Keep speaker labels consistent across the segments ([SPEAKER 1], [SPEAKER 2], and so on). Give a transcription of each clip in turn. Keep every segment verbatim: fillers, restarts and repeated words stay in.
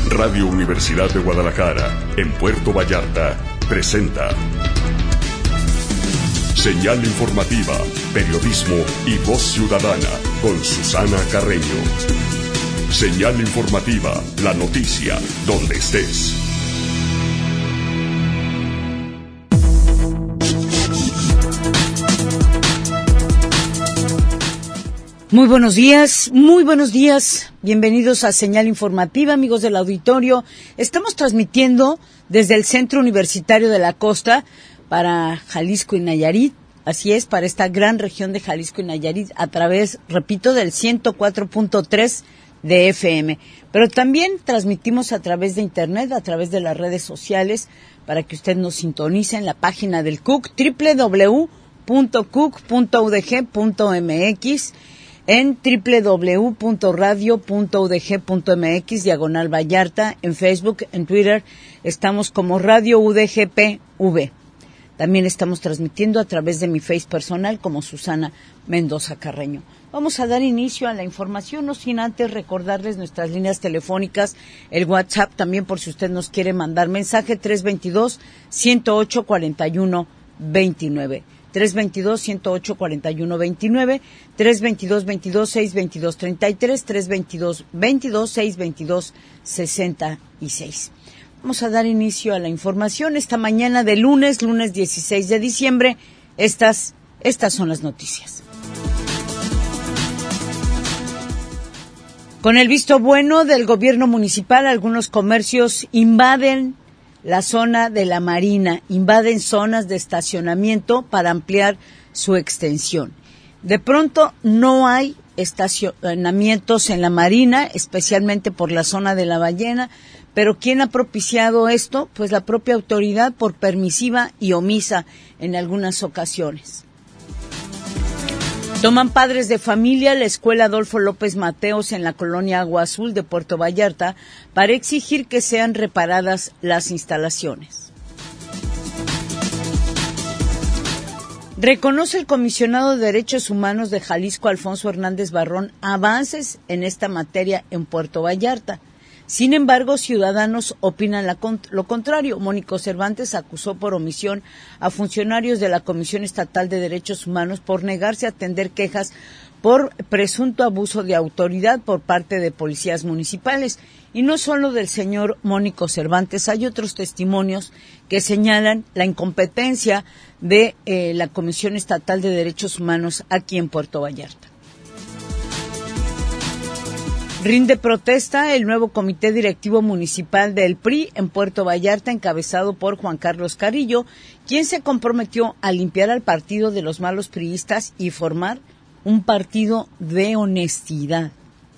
[SPEAKER 1] Radio Universidad de Guadalajara, en Puerto Vallarta, presenta Señal Informativa, Periodismo y Voz Ciudadana, con Susana Carreño. Señal Informativa, la noticia, donde estés.
[SPEAKER 2] Muy buenos días, muy buenos días. Bienvenidos a Señal Informativa, amigos del auditorio. Estamos transmitiendo desde el Centro Universitario de la Costa para Jalisco y Nayarit. Así es, para esta gran región de Jalisco y Nayarit a través, repito, del ciento cuatro punto tres de F M. Pero también transmitimos a través de Internet, a través de las redes sociales, para que usted nos sintonice en la página del C U C, doble u doble u doble u punto c u c punto u d g punto m x, en doble u doble u doble u punto radio punto u d g punto m x, diagonal Vallarta, en Facebook, en Twitter, estamos como Radio U D G P V. También estamos transmitiendo a través de mi Face personal como Susana Mendoza Carreño. Vamos a dar inicio a la información, no sin antes recordarles nuestras líneas telefónicas, el WhatsApp también por si usted nos quiere mandar mensaje, tres dos dos, uno cero ocho, cuatro uno dos nueve. tres dos dos, uno cero ocho, cuatro uno dos nueve, tres dos dos, veintidós, seis veintidós, treinta y tres, tres dos dos, veintidós, seis veintidós, sesenta y seis. Vamos a dar inicio a la información esta mañana de lunes, lunes dieciséis de diciembre. Estas, estas son las noticias. Con el visto bueno del gobierno municipal, algunos comercios invaden la zona de la Marina, invaden zonas de estacionamiento para ampliar su extensión. De pronto no hay estacionamientos en la Marina, especialmente por la zona de la Ballena, pero ¿quién ha propiciado esto? Pues la propia autoridad, por permisiva y omisa en algunas ocasiones. Toman padres de familia la escuela Adolfo López Mateos en la colonia Agua Azul de Puerto Vallarta para exigir que sean reparadas las instalaciones. Reconoce el comisionado de Derechos Humanos de Jalisco, Alfonso Hernández Barrón, avances en esta materia en Puerto Vallarta. Sin embargo, ciudadanos opinan la, lo contrario. Mónico Cervantes acusó por omisión a funcionarios de la Comisión Estatal de Derechos Humanos por negarse a atender quejas por presunto abuso de autoridad por parte de policías municipales. Y no solo del señor Mónico Cervantes, hay otros testimonios que señalan la incompetencia de eh, la Comisión Estatal de Derechos Humanos aquí en Puerto Vallarta. Rinde protesta el nuevo comité directivo municipal del P R I en Puerto Vallarta, encabezado por Juan Carlos Carrillo, quien se comprometió a limpiar al partido de los malos priistas y formar un partido de honestidad.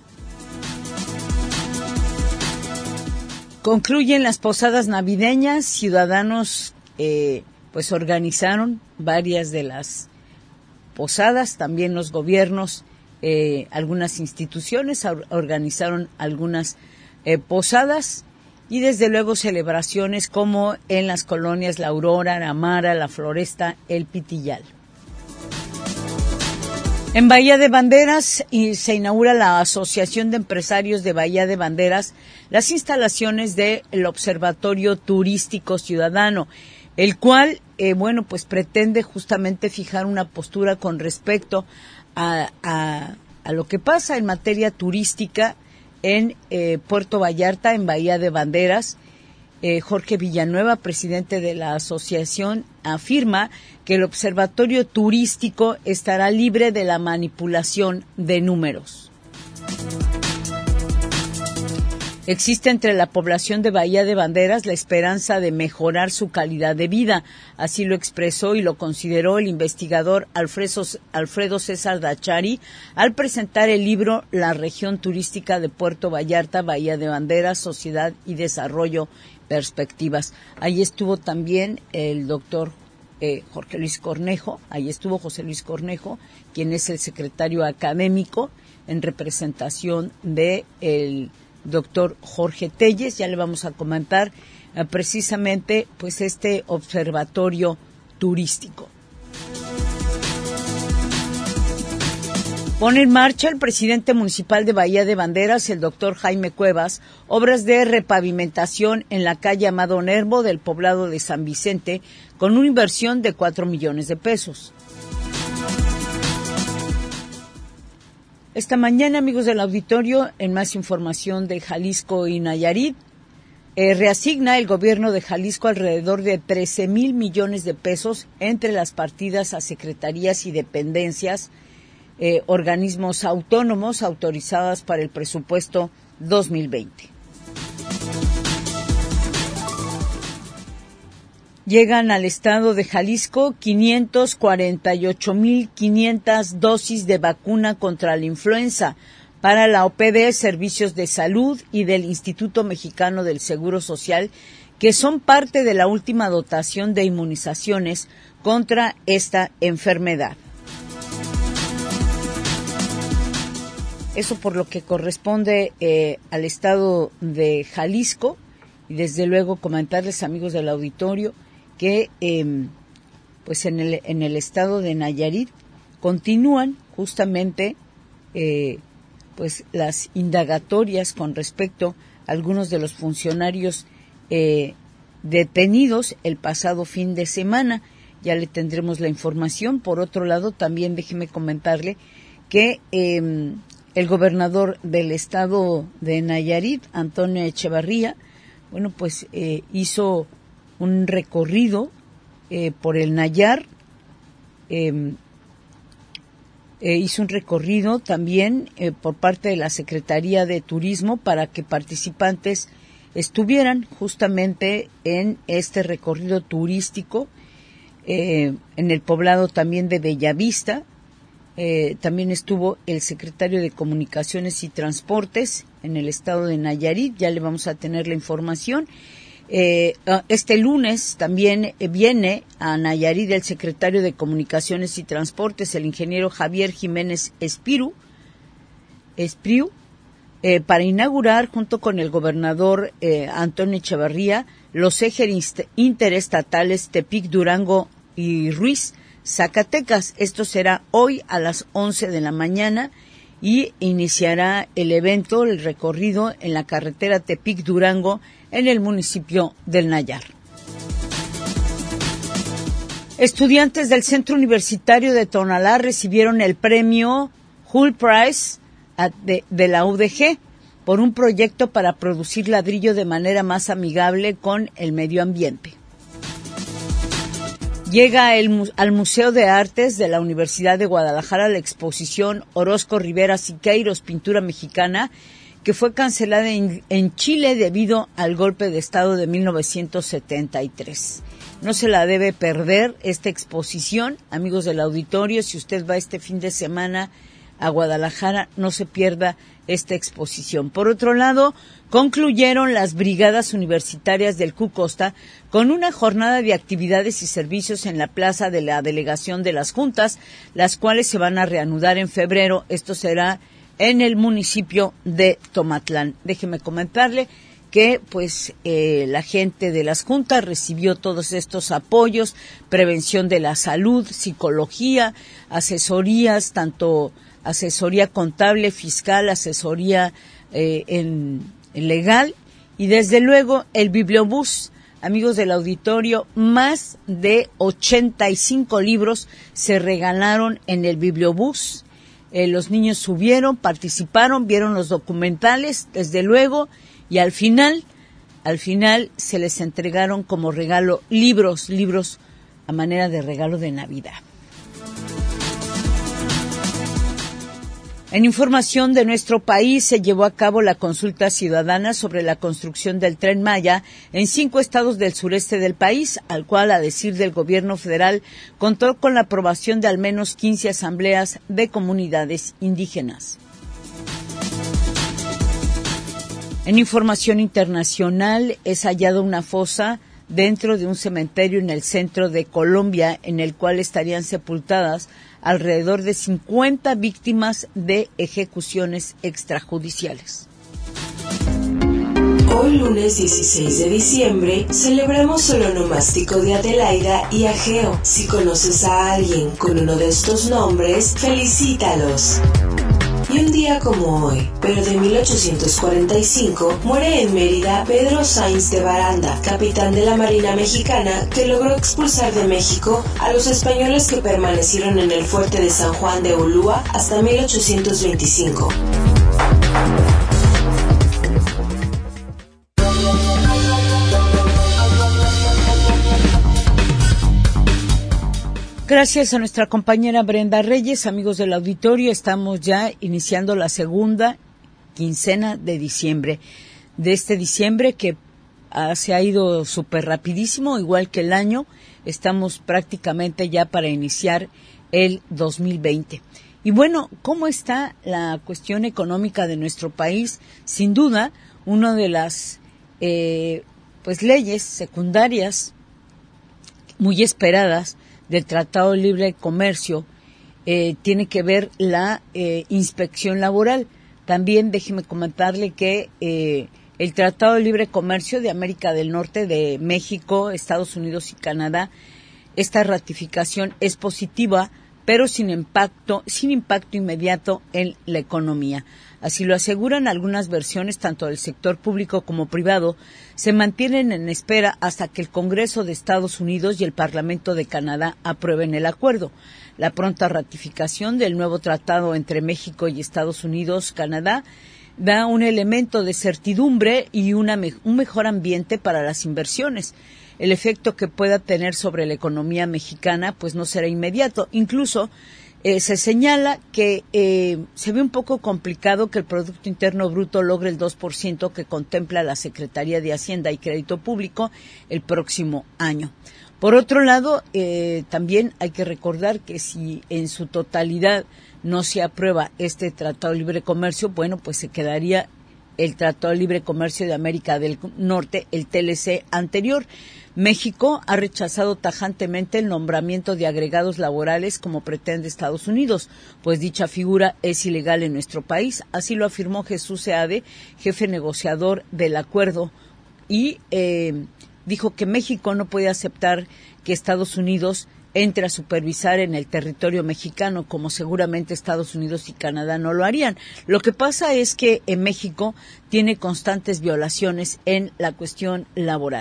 [SPEAKER 2] Concluyen las posadas navideñas. Ciudadanos eh, pues organizaron varias de las posadas, también los gobiernos. Eh, algunas instituciones organizaron algunas eh, posadas y desde luego celebraciones como en las colonias La Aurora, La Amara, La Floresta, El Pitillal. En Bahía de Banderas y se inaugura la Asociación de Empresarios de Bahía de Banderas, las instalaciones del Observatorio Turístico Ciudadano, el cual, eh, bueno, pues pretende justamente fijar una postura con respecto A, a, a lo que pasa en materia turística en eh, Puerto Vallarta, en Bahía de Banderas. Eh, Jorge Villanueva, presidente de la asociación, afirma que el observatorio turístico estará libre de la manipulación de números. Existe entre la población de Bahía de Banderas la esperanza de mejorar su calidad de vida. Así lo expresó y lo consideró el investigador Alfredo, Alfredo César Dachari al presentar el libro La región turística de Puerto Vallarta, Bahía de Banderas, Sociedad y Desarrollo, Perspectivas. Ahí estuvo también el doctor eh, Jorge Luis Cornejo, ahí estuvo José Luis Cornejo, quien es el secretario académico en representación de el doctor Jorge Telles. Ya le vamos a comentar eh, precisamente pues este observatorio turístico. Pone en marcha el presidente municipal de Bahía de Banderas, el doctor Jaime Cuevas, obras de repavimentación en la calle Amado Nervo del poblado de San Vicente, con una inversión de cuatro millones de pesos. Esta mañana, amigos del auditorio, en más información de Jalisco y Nayarit, eh, reasigna el gobierno de Jalisco alrededor de trece mil millones de pesos entre las partidas a secretarías y dependencias, Eh, organismos autónomos autorizadas para el presupuesto dos mil veinte. Llegan al estado de Jalisco quinientas cuarenta y ocho mil quinientas dosis de vacuna contra la influenza para la O P D, Servicios de Salud y del Instituto Mexicano del Seguro Social, que son parte de la última dotación de inmunizaciones contra esta enfermedad. Eso por lo que corresponde eh, al estado de Jalisco, y desde luego comentarles, amigos del auditorio, que eh, pues en el en el estado de Nayarit continúan justamente eh, pues las indagatorias con respecto a algunos de los funcionarios eh, detenidos el pasado fin de semana. Ya le tendremos la información. Por otro lado, también déjeme comentarle que eh, el gobernador del estado de Nayarit, Antonio Echevarría, bueno, pues eh, hizo un recorrido eh, por el Nayar, eh, eh, hizo un recorrido también eh, por parte de la Secretaría de Turismo para que participantes estuvieran justamente en este recorrido turístico, eh, en el poblado también de Bellavista. Eh, también estuvo el secretario de Comunicaciones y Transportes en el estado de Nayarit, ya le vamos a tener la información. Eh, este lunes también viene a Nayarit el secretario de Comunicaciones y Transportes, el ingeniero Javier Jiménez Espiru, Espriu, eh, para inaugurar junto con el gobernador eh, Antonio Echevarría los ejes interestatales Tepic, Durango y Ruiz, Zacatecas. Esto será hoy a las once de la mañana y iniciará el evento, el recorrido en la carretera Tepic-Durango en el municipio del Nayar. Estudiantes del Centro Universitario de Tonalá recibieron el premio Hull Prize de, de la U D G por un proyecto para producir ladrillo de manera más amigable con el medio ambiente. Llega el, al Museo de Artes de la Universidad de Guadalajara la exposición Orozco Rivera Siqueiros, pintura mexicana, que fue cancelada en, en Chile debido al golpe de Estado de mil novecientos setenta y tres. No se la debe perder esta exposición, amigos del auditorio. Si usted va este fin de semana a Guadalajara, no se pierda esta exposición. Por otro lado, concluyeron las brigadas universitarias del Q Costa con una jornada de actividades y servicios en la plaza de la delegación de las juntas, las cuales se van a reanudar en febrero. Esto será en el municipio de Tomatlán. Déjeme comentarle que pues eh, la gente de las juntas recibió todos estos apoyos, prevención de la salud, psicología, asesorías, tanto asesoría contable, fiscal, asesoría eh, en, en legal y desde luego el bibliobús. Amigos del auditorio, más de ochenta y cinco libros se regalaron en el bibliobús. Eh, los niños subieron, participaron, vieron los documentales, desde luego, y al final, al final se les entregaron como regalo libros, libros a manera de regalo de Navidad. En información de nuestro país, se llevó a cabo la consulta ciudadana sobre la construcción del Tren Maya en cinco estados del sureste del país, al cual, a decir del gobierno federal, contó con la aprobación de al menos quince asambleas de comunidades indígenas. En información internacional, es hallada una fosa dentro de un cementerio en el centro de Colombia, en el cual estarían sepultadas alrededor de cincuenta víctimas de ejecuciones extrajudiciales.
[SPEAKER 3] Hoy, lunes dieciséis de diciembre, celebramos el onomástico de Adelaida y Ageo. Si conoces a alguien con uno de estos nombres, felicítalos. Y un día como hoy, pero de mil ochocientos cuarenta y cinco, muere en Mérida Pedro Sainz de Baranda, capitán de la Marina Mexicana, que logró expulsar de México a los españoles que permanecieron en el fuerte de San Juan de Ulúa hasta mil ochocientos veinticinco.
[SPEAKER 2] Gracias a nuestra compañera Brenda Reyes, amigos del auditorio, estamos ya iniciando la segunda quincena de diciembre. De este diciembre que ah, se ha ido súper rapidísimo, igual que el año, estamos prácticamente ya para iniciar el dos mil veinte. Y bueno, ¿cómo está la cuestión económica de nuestro país? Sin duda, una de las eh, pues leyes secundarias muy esperadas del Tratado de Libre Comercio eh, tiene que ver la eh, inspección laboral. También déjeme comentarle que eh, el Tratado de Libre Comercio de América del Norte, de México, Estados Unidos y Canadá, esta ratificación es positiva, pero sin impacto, sin impacto inmediato en la economía. Así lo aseguran algunas versiones, tanto del sector público como privado, se mantienen en espera hasta que el Congreso de Estados Unidos y el Parlamento de Canadá aprueben el acuerdo. La pronta ratificación del nuevo tratado entre México y Estados Unidos, Canadá, da un elemento de certidumbre y una me- un mejor ambiente para las inversiones. El efecto que pueda tener sobre la economía mexicana pues no será inmediato. Incluso eh, se señala que eh, se ve un poco complicado que el Producto Interno Bruto logre el dos por ciento que contempla la Secretaría de Hacienda y Crédito Público el próximo año. Por otro lado, eh, también hay que recordar que si en su totalidad no se aprueba este Tratado de Libre Comercio, bueno, pues se quedaría el Tratado de Libre Comercio de América del Norte, el T L C anterior. México ha rechazado tajantemente el nombramiento de agregados laborales como pretende Estados Unidos, pues dicha figura es ilegal en nuestro país. Así lo afirmó Jesús Seade, jefe negociador del acuerdo, y eh, dijo que México no puede aceptar que Estados Unidos entre a supervisar en el territorio mexicano, como seguramente Estados Unidos y Canadá no lo harían. Lo que pasa es que en México tiene constantes violaciones en la cuestión laboral.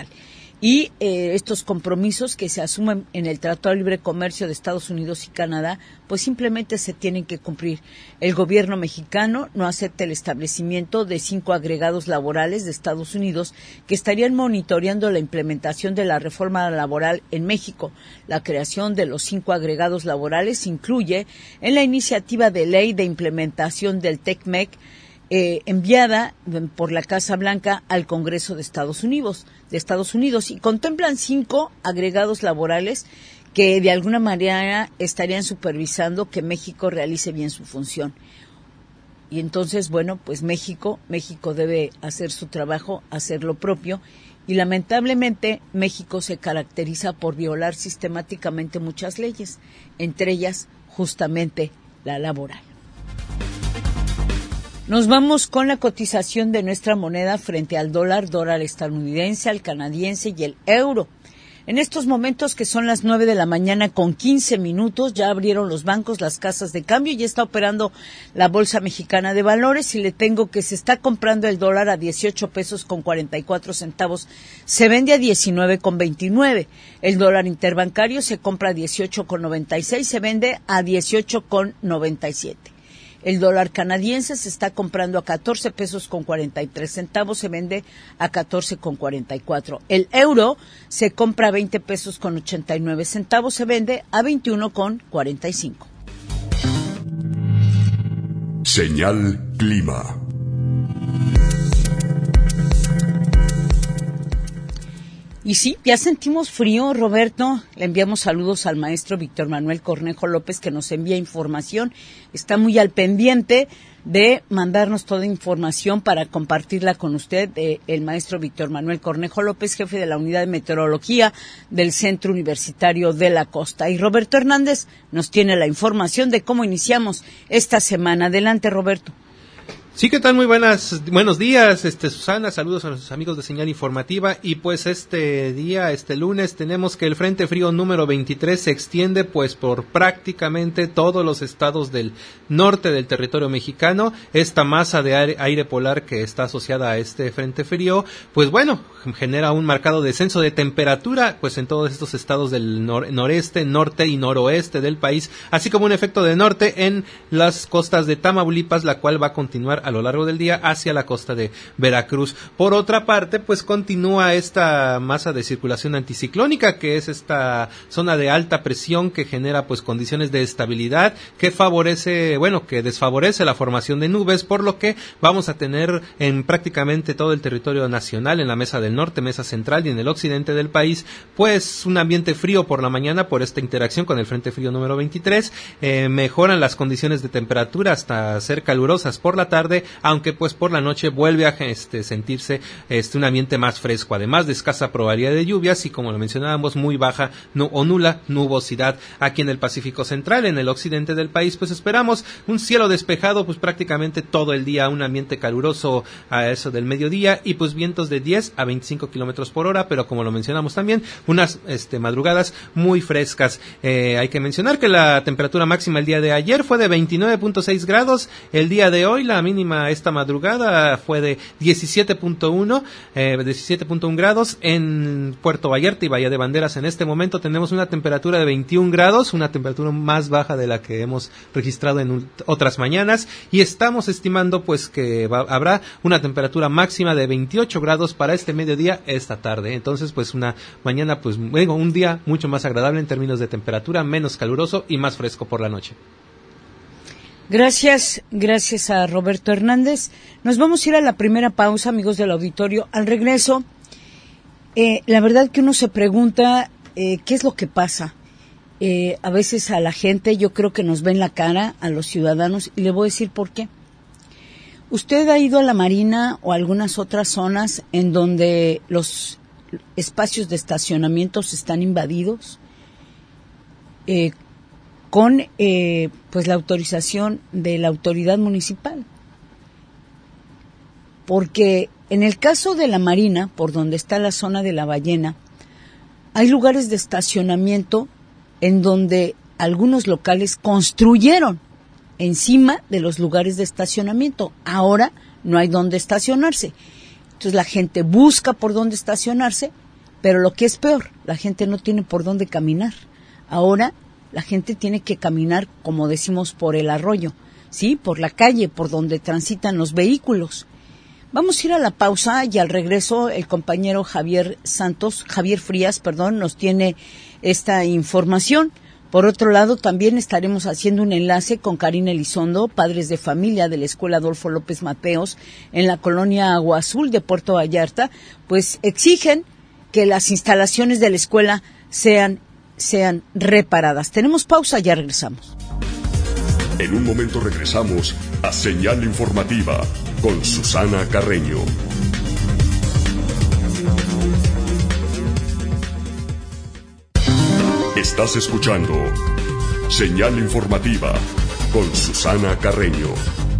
[SPEAKER 2] Y eh, estos compromisos que se asumen en el Tratado de Libre Comercio de Estados Unidos y Canadá, pues simplemente se tienen que cumplir. El gobierno mexicano no acepta el establecimiento de cinco agregados laborales de Estados Unidos que estarían monitoreando la implementación de la reforma laboral en México. La creación de los cinco agregados laborales incluye en la iniciativa de ley de implementación del TECMEC, Eh, enviada por la Casa Blanca al Congreso de Estados Unidos, de Estados Unidos, y contemplan cinco agregados laborales que de alguna manera estarían supervisando que México realice bien su función. Y entonces, bueno, pues México, México debe hacer su trabajo, hacer lo propio, y lamentablemente México se caracteriza por violar sistemáticamente muchas leyes, entre ellas justamente la laboral. Nos vamos con la cotización de nuestra moneda frente al dólar, dólar estadounidense, al canadiense y el euro. En estos momentos que son las nueve de la mañana con quince minutos, ya abrieron los bancos, las casas de cambio, y ya está operando la Bolsa Mexicana de Valores, y le tengo que se está comprando el dólar a dieciocho pesos con cuarenta y cuatro centavos, se vende a diecinueve con veintinueve. El dólar interbancario se compra a dieciocho con noventa y seis, se vende a dieciocho con noventa y siete. El dólar canadiense se está comprando a catorce pesos con cuarenta y tres centavos, se vende a catorce con cuarenta y cuatro. El euro se compra a veinte pesos con ochenta y nueve centavos, se vende a veintiuno con cuarenta y cinco.
[SPEAKER 1] Señal Clima.
[SPEAKER 2] Y sí, ya sentimos frío, Roberto. Le enviamos saludos al maestro Víctor Manuel Cornejo López, que nos envía información. Está muy al pendiente de mandarnos toda información para compartirla con usted. Eh, el maestro Víctor Manuel Cornejo López, jefe de la Unidad de Meteorología del Centro Universitario de la Costa. Y Roberto Hernández nos tiene la información de cómo iniciamos esta semana. Adelante, Roberto.
[SPEAKER 4] Sí, ¿qué tal? Muy buenas, buenos días, este Susana, saludos a nuestros amigos de Señal Informativa. Y pues este día, este lunes, tenemos que el Frente Frío número veintitrés se extiende pues por prácticamente todos los estados del norte del territorio mexicano. Esta masa de aire, aire polar que está asociada a este Frente Frío, pues bueno, genera un marcado descenso de temperatura pues en todos estos estados del nor- noreste, norte y noroeste del país, así como un efecto de norte en las costas de Tamaulipas, la cual va a continuar a lo largo del día hacia la costa de Veracruz. Por otra parte, pues continúa esta masa de circulación anticiclónica, que es esta zona de alta presión que genera pues condiciones de estabilidad que favorece, bueno, que desfavorece la formación de nubes, por lo que vamos a tener en prácticamente todo el territorio nacional, en la mesa del norte, mesa central y en el occidente del país, pues un ambiente frío por la mañana por esta interacción con el Frente Frío número veintitrés. Eh, mejoran las condiciones de temperatura hasta ser calurosas por la tarde, aunque pues por la noche vuelve a este, sentirse este un ambiente más fresco, además de escasa probabilidad de lluvias y, como lo mencionábamos, muy baja no, o nula nubosidad aquí en el Pacífico Central. En el occidente del país pues esperamos un cielo despejado pues prácticamente todo el día, un ambiente caluroso a eso del mediodía y pues vientos de diez a veinticinco kilómetros por hora, pero como lo mencionamos también, unas este, madrugadas muy frescas. Eh, hay que mencionar que la temperatura máxima el día de ayer fue de veintinueve punto seis grados, el día de hoy la mínima esta madrugada fue de diecisiete punto uno eh, diecisiete punto uno grados en Puerto Vallarta y Bahía de Banderas. En este momento tenemos una temperatura de veintiún grados, una temperatura más baja de la que hemos registrado en un, otras mañanas, y estamos estimando pues que va, habrá una temperatura máxima de veintiocho grados para este mediodía esta tarde. Entonces pues una mañana pues bueno, un día mucho más agradable en términos de temperatura, menos caluroso y más fresco por la noche.
[SPEAKER 2] Gracias, gracias a Roberto Hernández. Nos vamos a ir a la primera pausa, amigos del auditorio. Al regreso, eh, la verdad que uno se pregunta eh, qué es lo que pasa. Eh, a veces a la gente, yo creo que nos ve en la cara, a los ciudadanos, y le voy a decir por qué. ¿Usted ha ido a la Marina o a algunas otras zonas en donde los espacios de estacionamiento están invadidos? Eh, con eh, pues la autorización de la autoridad municipal. Porque en el caso de la Marina, por donde está la zona de la Ballena, hay lugares de estacionamiento en donde algunos locales construyeron encima de los lugares de estacionamiento. Ahora no hay dónde estacionarse. Entonces la gente busca por dónde estacionarse, pero lo que es peor, la gente no tiene por dónde caminar. Ahora la gente tiene que caminar, como decimos, por el arroyo, ¿sí? Por la calle, por donde transitan los vehículos. Vamos a ir a la pausa y al regreso el compañero Javier Santos, Javier Frías, perdón, nos tiene esta información. Por otro lado, también estaremos haciendo un enlace con Karina Elizondo, padres de familia de la Escuela Adolfo López Mateos, en la colonia Agua Azul de Puerto Vallarta, pues exigen que las instalaciones de la escuela sean sean reparadas. Tenemos pausa, ya regresamos.
[SPEAKER 1] En un momento regresamos a Señal Informativa con Susana Carreño. Estás escuchando Señal Informativa con Susana Carreño.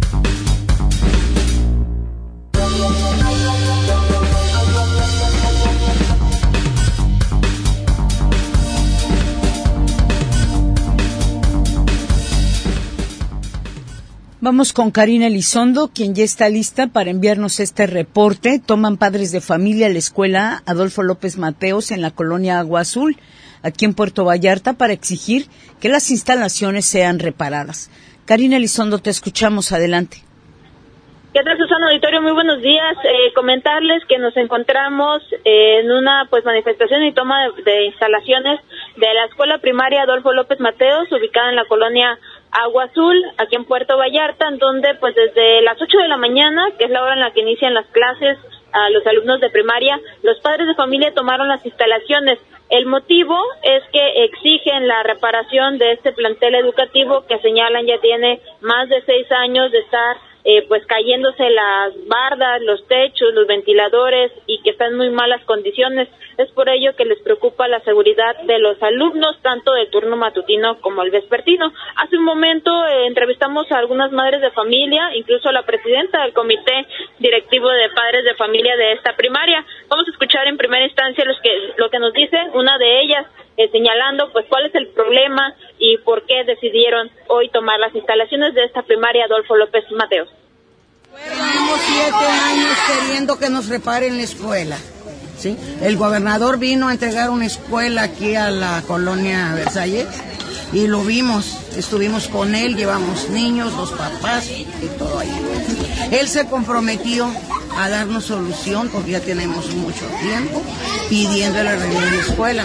[SPEAKER 2] Vamos con Karina Elizondo, quien ya está lista para enviarnos este reporte. Toman padres de familia a la escuela Adolfo López Mateos en la colonia Agua Azul, aquí en Puerto Vallarta, para exigir que las instalaciones sean reparadas. Karina Elizondo, te escuchamos. Adelante.
[SPEAKER 5] ¿Qué tal, Susana Auditorio? Muy buenos días. Eh, comentarles que nos encontramos eh, en una pues manifestación y toma de, de instalaciones de la escuela primaria Adolfo López Mateos, ubicada en la colonia Agua Azul, aquí en Puerto Vallarta, en donde pues desde las ocho de la mañana, que es la hora en la que inician las clases a los alumnos de primaria, los padres de familia tomaron las instalaciones. El motivo es que exigen la reparación de este plantel educativo que señalan ya tiene más de seis años de estar eh, pues cayéndose las bardas, los techos, los ventiladores y que están en muy malas condiciones. Es por ello que les preocupa la seguridad de los alumnos, tanto del turno matutino como el vespertino. Hace un momento eh, entrevistamos a algunas madres de familia, incluso a la presidenta del comité directivo de padres de familia de esta primaria. Vamos a escuchar en primera instancia los que, lo que nos dice una de ellas, eh, señalando pues cuál es el problema y por qué decidieron hoy tomar las instalaciones de esta primaria Adolfo López Mateos.
[SPEAKER 6] Llevamos siete años queriendo que nos reparen la escuela. ¿Sí? El gobernador vino a entregar una escuela aquí a la colonia Versalles y lo vimos, estuvimos con él, llevamos niños, los papás y todo ahí. Él se comprometió a darnos solución porque ya tenemos mucho tiempo pidiéndole arreglar la escuela.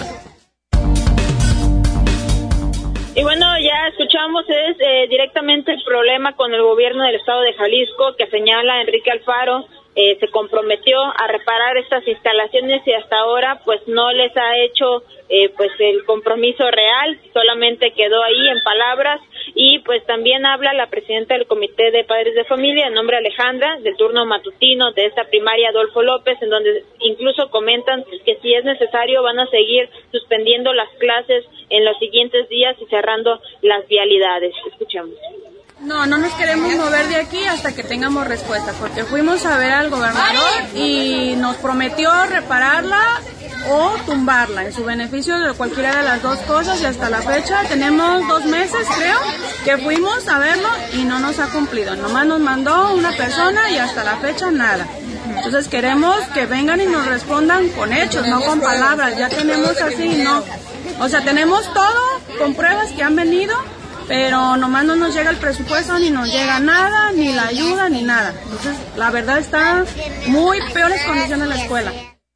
[SPEAKER 5] Y bueno, ya escuchamos, es eh, directamente el problema con el gobierno del estado de Jalisco, que señala Enrique Alfaro, eh, se comprometió a reparar estas instalaciones y hasta ahora pues no les ha hecho eh, pues el compromiso real, solamente quedó ahí en palabras. Y pues también habla la presidenta del Comité de Padres de Familia, en nombre de Alejandra, del turno matutino de esta primaria Adolfo López, en donde incluso comentan que si es necesario van a seguir suspendiendo las clases en los siguientes días y cerrando las vialidades. Escuchemos.
[SPEAKER 7] No, no nos queremos mover de aquí hasta que tengamos respuesta, porque fuimos a ver al gobernador y nos prometió repararla o tumbarla en su beneficio de cualquiera de las dos cosas, y hasta la fecha tenemos dos meses creo que fuimos a verlo y no nos ha cumplido, nomás nos mandó una persona y hasta la fecha nada. Entonces queremos que vengan y nos respondan con hechos, no con palabras. Ya tenemos así, no, o sea, tenemos todo con pruebas que han venido, pero nomás no nos llega el presupuesto, ni nos llega nada, ni la ayuda, ni nada. Entonces, la verdad está muy peores condiciones la escuela.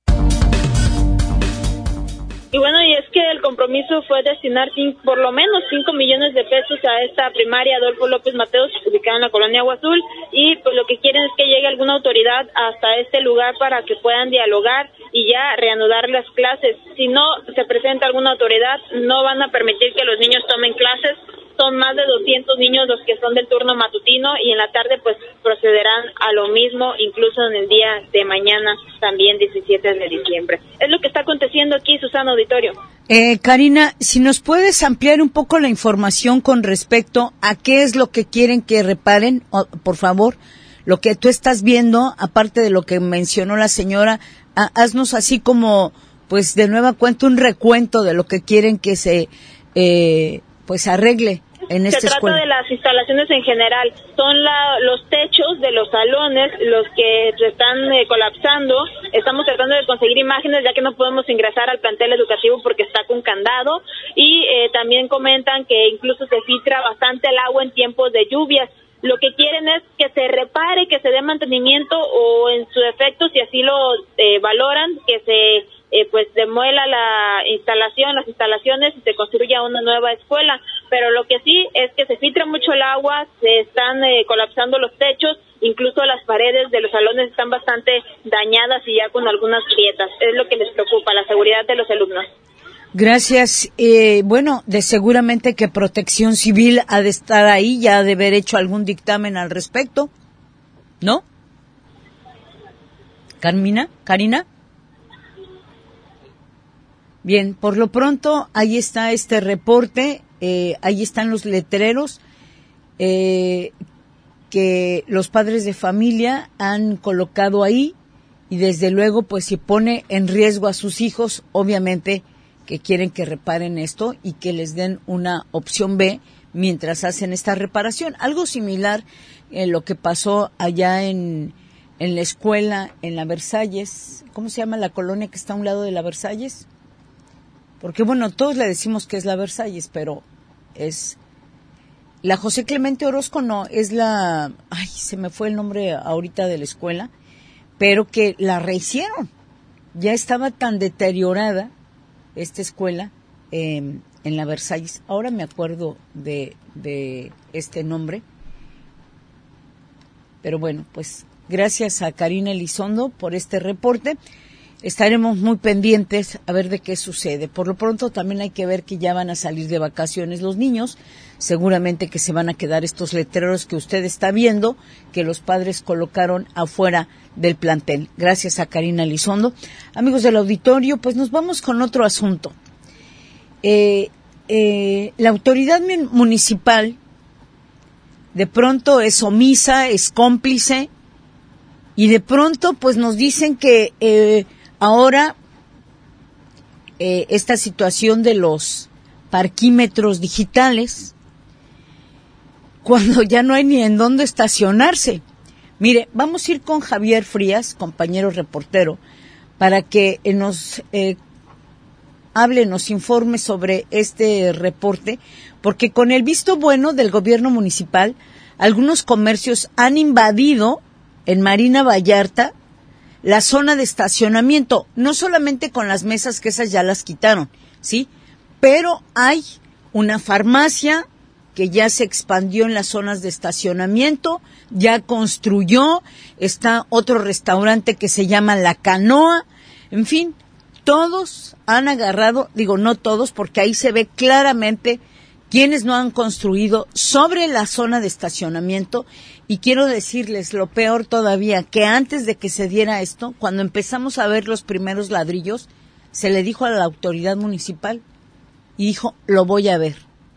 [SPEAKER 5] Y bueno, y es que el compromiso fue destinar cinco, por lo menos cinco millones de pesos a esta primaria Adolfo López Mateos, ubicada en la colonia Agua Azul, y pues lo que quieren es que llegue alguna autoridad hasta este lugar para que puedan dialogar y ya reanudar las clases. Si no se presenta alguna autoridad, no van a permitir que los niños tomen clases. Son más de doscientos niños los que son del turno matutino y en la tarde pues procederán a lo mismo, incluso en el día de mañana, también diecisiete de diciembre. Es lo que está aconteciendo aquí, Susana Auditorio.
[SPEAKER 2] Eh, Karina, si nos puedes ampliar un poco la información con respecto a qué es lo que quieren que reparen, oh, por favor, lo que tú estás viendo, aparte de lo que mencionó la señora, ha, haznos así como, pues de nueva cuenta, un recuento de lo que quieren que se, eh, pues arregle en esta escuela.
[SPEAKER 5] Se trata de las instalaciones en general, son la, los techos de los salones los que se están eh, colapsando. Estamos tratando de conseguir imágenes ya que no podemos ingresar al plantel educativo porque está con candado y eh, también comentan que incluso se filtra bastante el agua en tiempos de lluvias. Lo que quieren es que se repare, que se dé mantenimiento o en su defecto, si así lo eh, valoran, que se eh, pues demuela la instalación, las instalaciones y se construya una nueva escuela. Pero lo que sí es que se filtra mucho el agua, se están eh, colapsando los techos, incluso las paredes de los salones están bastante dañadas y ya con algunas grietas. Es lo que les preocupa, la seguridad de los alumnos.
[SPEAKER 2] Gracias. Eh, bueno, de seguramente que Protección Civil ha de estar ahí, ya ha de haber hecho algún dictamen al respecto, ¿no? Carmina, Karina. Bien, por lo pronto ahí está este reporte, eh, ahí están los letreros eh, que los padres de familia han colocado ahí y desde luego pues si pone en riesgo a sus hijos, obviamente que quieren que reparen esto y que les den una opción B mientras hacen esta reparación. Algo similar en lo que pasó allá en, en la escuela, en la Versalles. ¿Cómo se llama la colonia que está a un lado de la Versalles? Porque, bueno, todos le decimos que es la Versalles, pero es la José Clemente Orozco, no, es la... Ay, se me fue el nombre ahorita de la escuela, pero que la rehicieron. Ya estaba tan deteriorada esta escuela eh, en la Versalles. Ahora me acuerdo de, de este nombre. Pero bueno, pues gracias a Karina Elizondo por este reporte. estaremos muy pendientes a ver de qué sucede. Por lo pronto también hay que ver que ya van a salir de vacaciones los niños, seguramente que se van a quedar estos letreros que usted está viendo, que los padres colocaron afuera del plantel. Gracias a Karina Elizondo. Amigos del auditorio, pues nos vamos con otro asunto. Eh, eh, la autoridad municipal de pronto es omisa, es cómplice, y de pronto pues nos dicen que eh, ahora eh, esta situación de los parquímetros digitales, cuando ya no hay ni en dónde estacionarse. Mire, vamos a ir con Javier Frías, compañero reportero, para que nos eh, hable, nos informe sobre este reporte, porque con el visto bueno del gobierno municipal, algunos comercios han invadido en Marina Vallarta la zona de estacionamiento, no solamente con las mesas, que esas ya las quitaron, ¿sí? Pero hay una farmacia que ya se expandió en las zonas de estacionamiento, ya construyó, está otro restaurante que se llama La Canoa, en fin, todos han agarrado, digo no todos, porque ahí se ve claramente quienes no han construido sobre la zona de estacionamiento. Y quiero decirles lo peor todavía, que antes de que se diera esto, cuando empezamos a ver los primeros ladrillos, se le dijo a la autoridad municipal y dijo, lo voy a ver.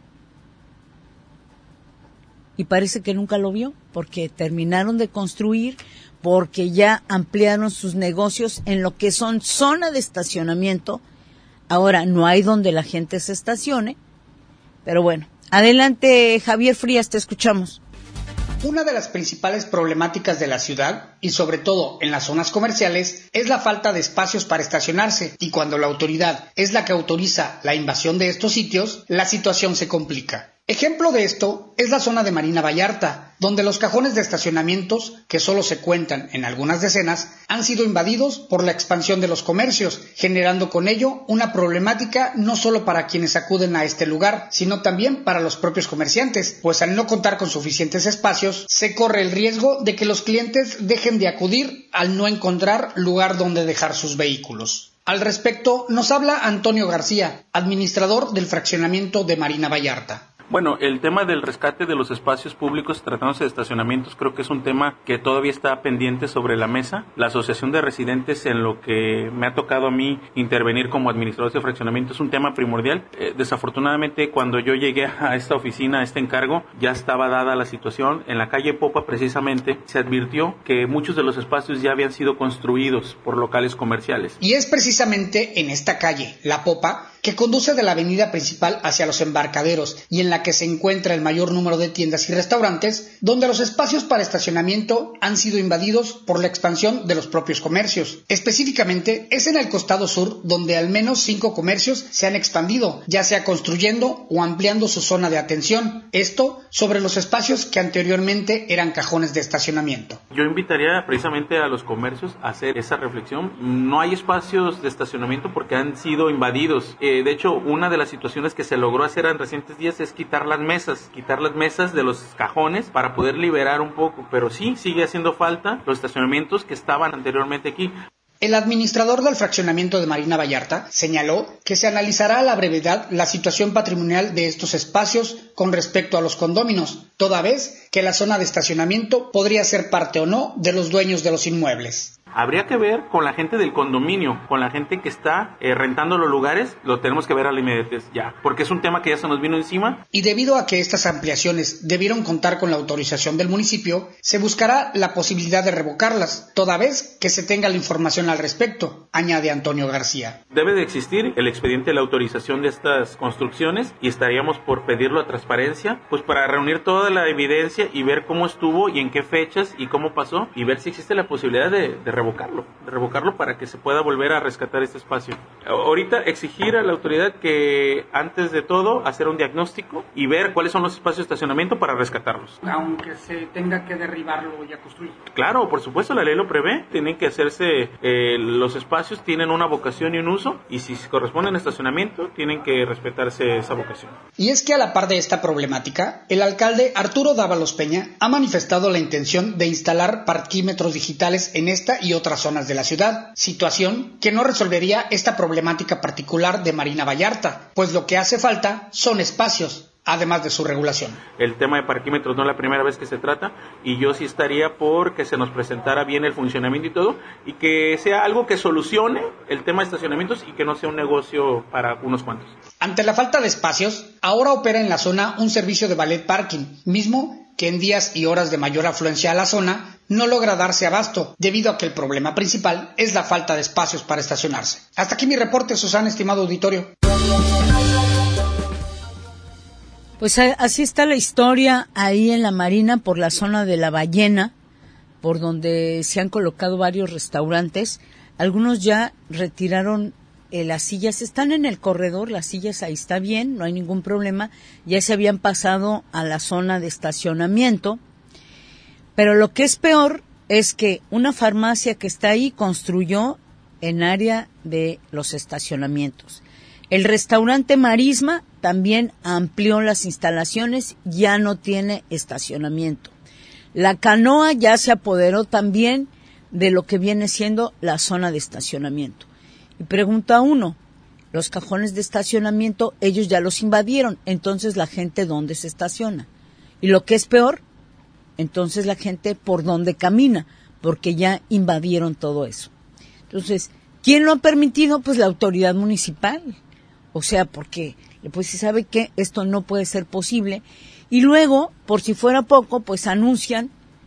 [SPEAKER 2] Y parece que nunca lo vio, porque terminaron de construir, porque ya ampliaron sus negocios en lo que son zona de estacionamiento. Ahora no hay donde la gente se estacione, pero bueno, adelante Javier Frías, te escuchamos.
[SPEAKER 8] Una de las principales problemáticas de la ciudad, y sobre todo en las zonas comerciales, es la falta de espacios para estacionarse, y cuando la autoridad es la que autoriza la invasión de estos sitios, la situación se complica. Ejemplo de esto es la zona de Marina Vallarta, donde los cajones de estacionamientos, que solo se cuentan en algunas decenas, han sido invadidos por la expansión de los comercios, generando con ello una problemática no solo para quienes acuden a este lugar, sino también para los propios comerciantes, pues al no contar con suficientes espacios, se corre el riesgo de que los clientes dejen de acudir al no encontrar lugar donde dejar sus vehículos. Al respecto, nos habla Antonio García, administrador del fraccionamiento de Marina Vallarta.
[SPEAKER 9] Bueno, el tema del rescate de los espacios públicos tratándose de estacionamientos creo que es un tema que todavía está pendiente sobre la mesa. La Asociación de Residentes, en lo que me ha tocado a mí intervenir como administrador de fraccionamiento, es un tema primordial. Eh, desafortunadamente, cuando yo llegué a esta oficina, a este encargo, ya estaba dada la situación. En la calle Popa, precisamente, se advirtió que muchos de los espacios ya habían sido construidos por locales comerciales.
[SPEAKER 8] Y es precisamente en esta calle, La Popa, que conduce de la avenida principal hacia los embarcaderos y en la que se encuentra el mayor número de tiendas y restaurantes, donde los espacios para estacionamiento han sido invadidos por la expansión de los propios comercios. Específicamente, es en el costado sur donde al menos cinco comercios se han expandido, ya sea construyendo o ampliando su zona de atención. Esto sobre los espacios que anteriormente eran cajones de estacionamiento.
[SPEAKER 9] Yo invitaría precisamente a los comercios a hacer esa reflexión. No hay espacios de estacionamiento porque han sido invadidos. Eh, De hecho, una de las situaciones que se logró hacer en recientes días es quitar las mesas, quitar las mesas de los cajones para poder liberar un poco, pero sí sigue haciendo falta los estacionamientos que estaban anteriormente aquí.
[SPEAKER 8] El administrador del fraccionamiento de Marina Vallarta señaló que se analizará a la brevedad la situación patrimonial de estos espacios con respecto a los condóminos, toda vez que la zona de estacionamiento podría ser parte o no de los dueños de los inmuebles.
[SPEAKER 9] Habría que ver con la gente del condominio, con la gente que está eh, rentando los lugares, lo tenemos que ver a la inmediatez ya, porque es un tema que ya se nos vino encima.
[SPEAKER 8] Y debido a que estas ampliaciones debieron contar con la autorización del municipio, se buscará la posibilidad de revocarlas, toda vez que se tenga la información al respecto, añade Antonio García.
[SPEAKER 9] Debe de existir el expediente de la autorización de estas construcciones y estaríamos por pedirlo a transparencia, pues para reunir toda la evidencia y ver cómo estuvo y en qué fechas y cómo pasó y ver si existe la posibilidad de, de revocarlo, de revocarlo para que se pueda volver a rescatar este espacio. Ahorita exigir a la autoridad que antes de todo hacer un diagnóstico y ver cuáles son los espacios de estacionamiento para rescatarlos.
[SPEAKER 8] Aunque se tenga que derribarlo y construir.
[SPEAKER 9] Claro, por supuesto, la ley lo prevé. Tienen que hacerse, eh, los espacios tienen una vocación y un uso, y si corresponden a estacionamiento, tienen que respetarse esa vocación.
[SPEAKER 8] Y es que a la par de esta problemática, el alcalde Arturo Dávalos Peña ha manifestado la intención de instalar parquímetros digitales en esta y otras zonas de la ciudad, situación que no resolvería esta problemática particular de Marina Vallarta, pues lo que hace falta son espacios, además de su regulación.
[SPEAKER 9] El tema de parquímetros no es la primera vez que se trata, y yo sí estaría por que se nos presentara bien el funcionamiento y todo, y que sea algo que solucione el tema de estacionamientos y que no sea un negocio para unos cuantos.
[SPEAKER 8] Ante la falta de espacios, ahora opera en la zona un servicio de valet parking, mismo que en días y horas de mayor afluencia a la zona no logra darse abasto, debido a que el problema principal es la falta de espacios para estacionarse. Hasta aquí mi reporte, Susana, estimado auditorio.
[SPEAKER 2] Pues así está la historia ahí en la Marina, por la zona de la Ballena, por donde se han colocado varios restaurantes. Algunos ya retiraron eh, las sillas, están en el corredor, las sillas ahí está bien, no hay ningún problema. Ya se habían pasado a la zona de estacionamiento. Pero lo que es peor es que una farmacia que está ahí construyó en área de los estacionamientos. El restaurante Marisma también amplió las instalaciones, ya no tiene estacionamiento. La Canoa ya se apoderó también de lo que viene siendo la zona de estacionamiento. Y pregunta uno, los cajones de estacionamiento ellos ya los invadieron, entonces la gente ¿dónde se estaciona? Y lo que es peor, entonces la gente ¿por dónde camina? Porque ya invadieron todo eso. Entonces, ¿quién lo ha permitido? Pues la autoridad municipal. O sea, porque pues se sabe que esto no puede ser posible. Y luego, por si fuera poco, pues anuncian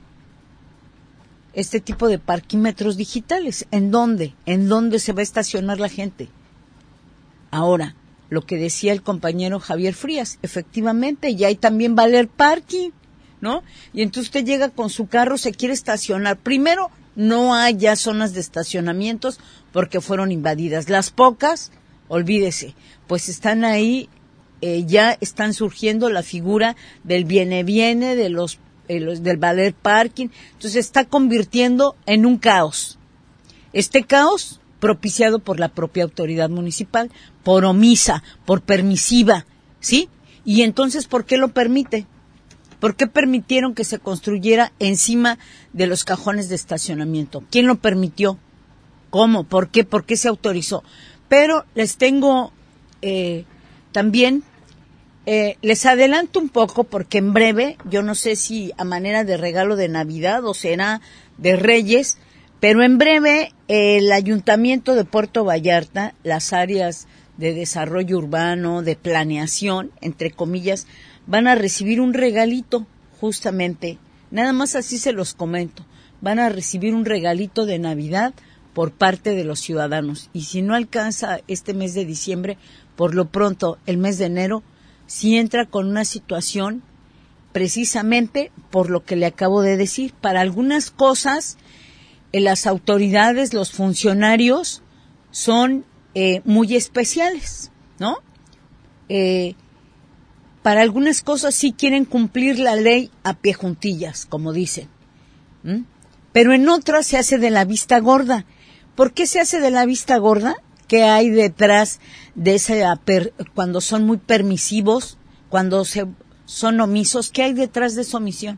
[SPEAKER 2] este tipo de parquímetros digitales. ¿En dónde? ¿En dónde se va a estacionar la gente? Ahora, lo que decía el compañero Javier Frías, efectivamente, ya hay también valer parking, ¿no? Y entonces usted llega con su carro, se quiere estacionar. Primero, no hay ya zonas de estacionamientos porque fueron invadidas. Las pocas, olvídese, pues están ahí, eh, ya están surgiendo la figura del viene-viene, de los, eh, los del valer parking. Entonces se está convirtiendo en un caos. Este caos propiciado por la propia autoridad municipal, por omisa, por permisiva, ¿sí? Y entonces, ¿por qué lo permite? ¿Por qué permitieron que se construyera encima de los cajones de estacionamiento? ¿Quién lo permitió? ¿Cómo? ¿Por qué? ¿Por qué se autorizó? Pero les tengo eh, también, eh, les adelanto un poco porque en breve, yo no sé si a manera de regalo de Navidad o será de Reyes, pero en breve eh, el Ayuntamiento de Puerto Vallarta, las áreas de desarrollo urbano, de planeación, entre comillas, van a recibir un regalito, justamente, nada más así se los comento, van a recibir un regalito de Navidad por parte de los ciudadanos. Y si no alcanza este mes de diciembre, por lo pronto el mes de enero, sí entra con una situación precisamente por lo que le acabo de decir. Para algunas cosas, eh, las autoridades, los funcionarios, son eh, muy especiales, ¿no? Eh, para algunas cosas sí quieren cumplir la ley a pie juntillas, como dicen. ¿Mm? Pero en otras se hace de la vista gorda. ¿Por qué se hace de la vista gorda? ¿Qué hay detrás de esa, cuando son muy permisivos, cuando se, son omisos? ¿Qué hay detrás de esa omisión?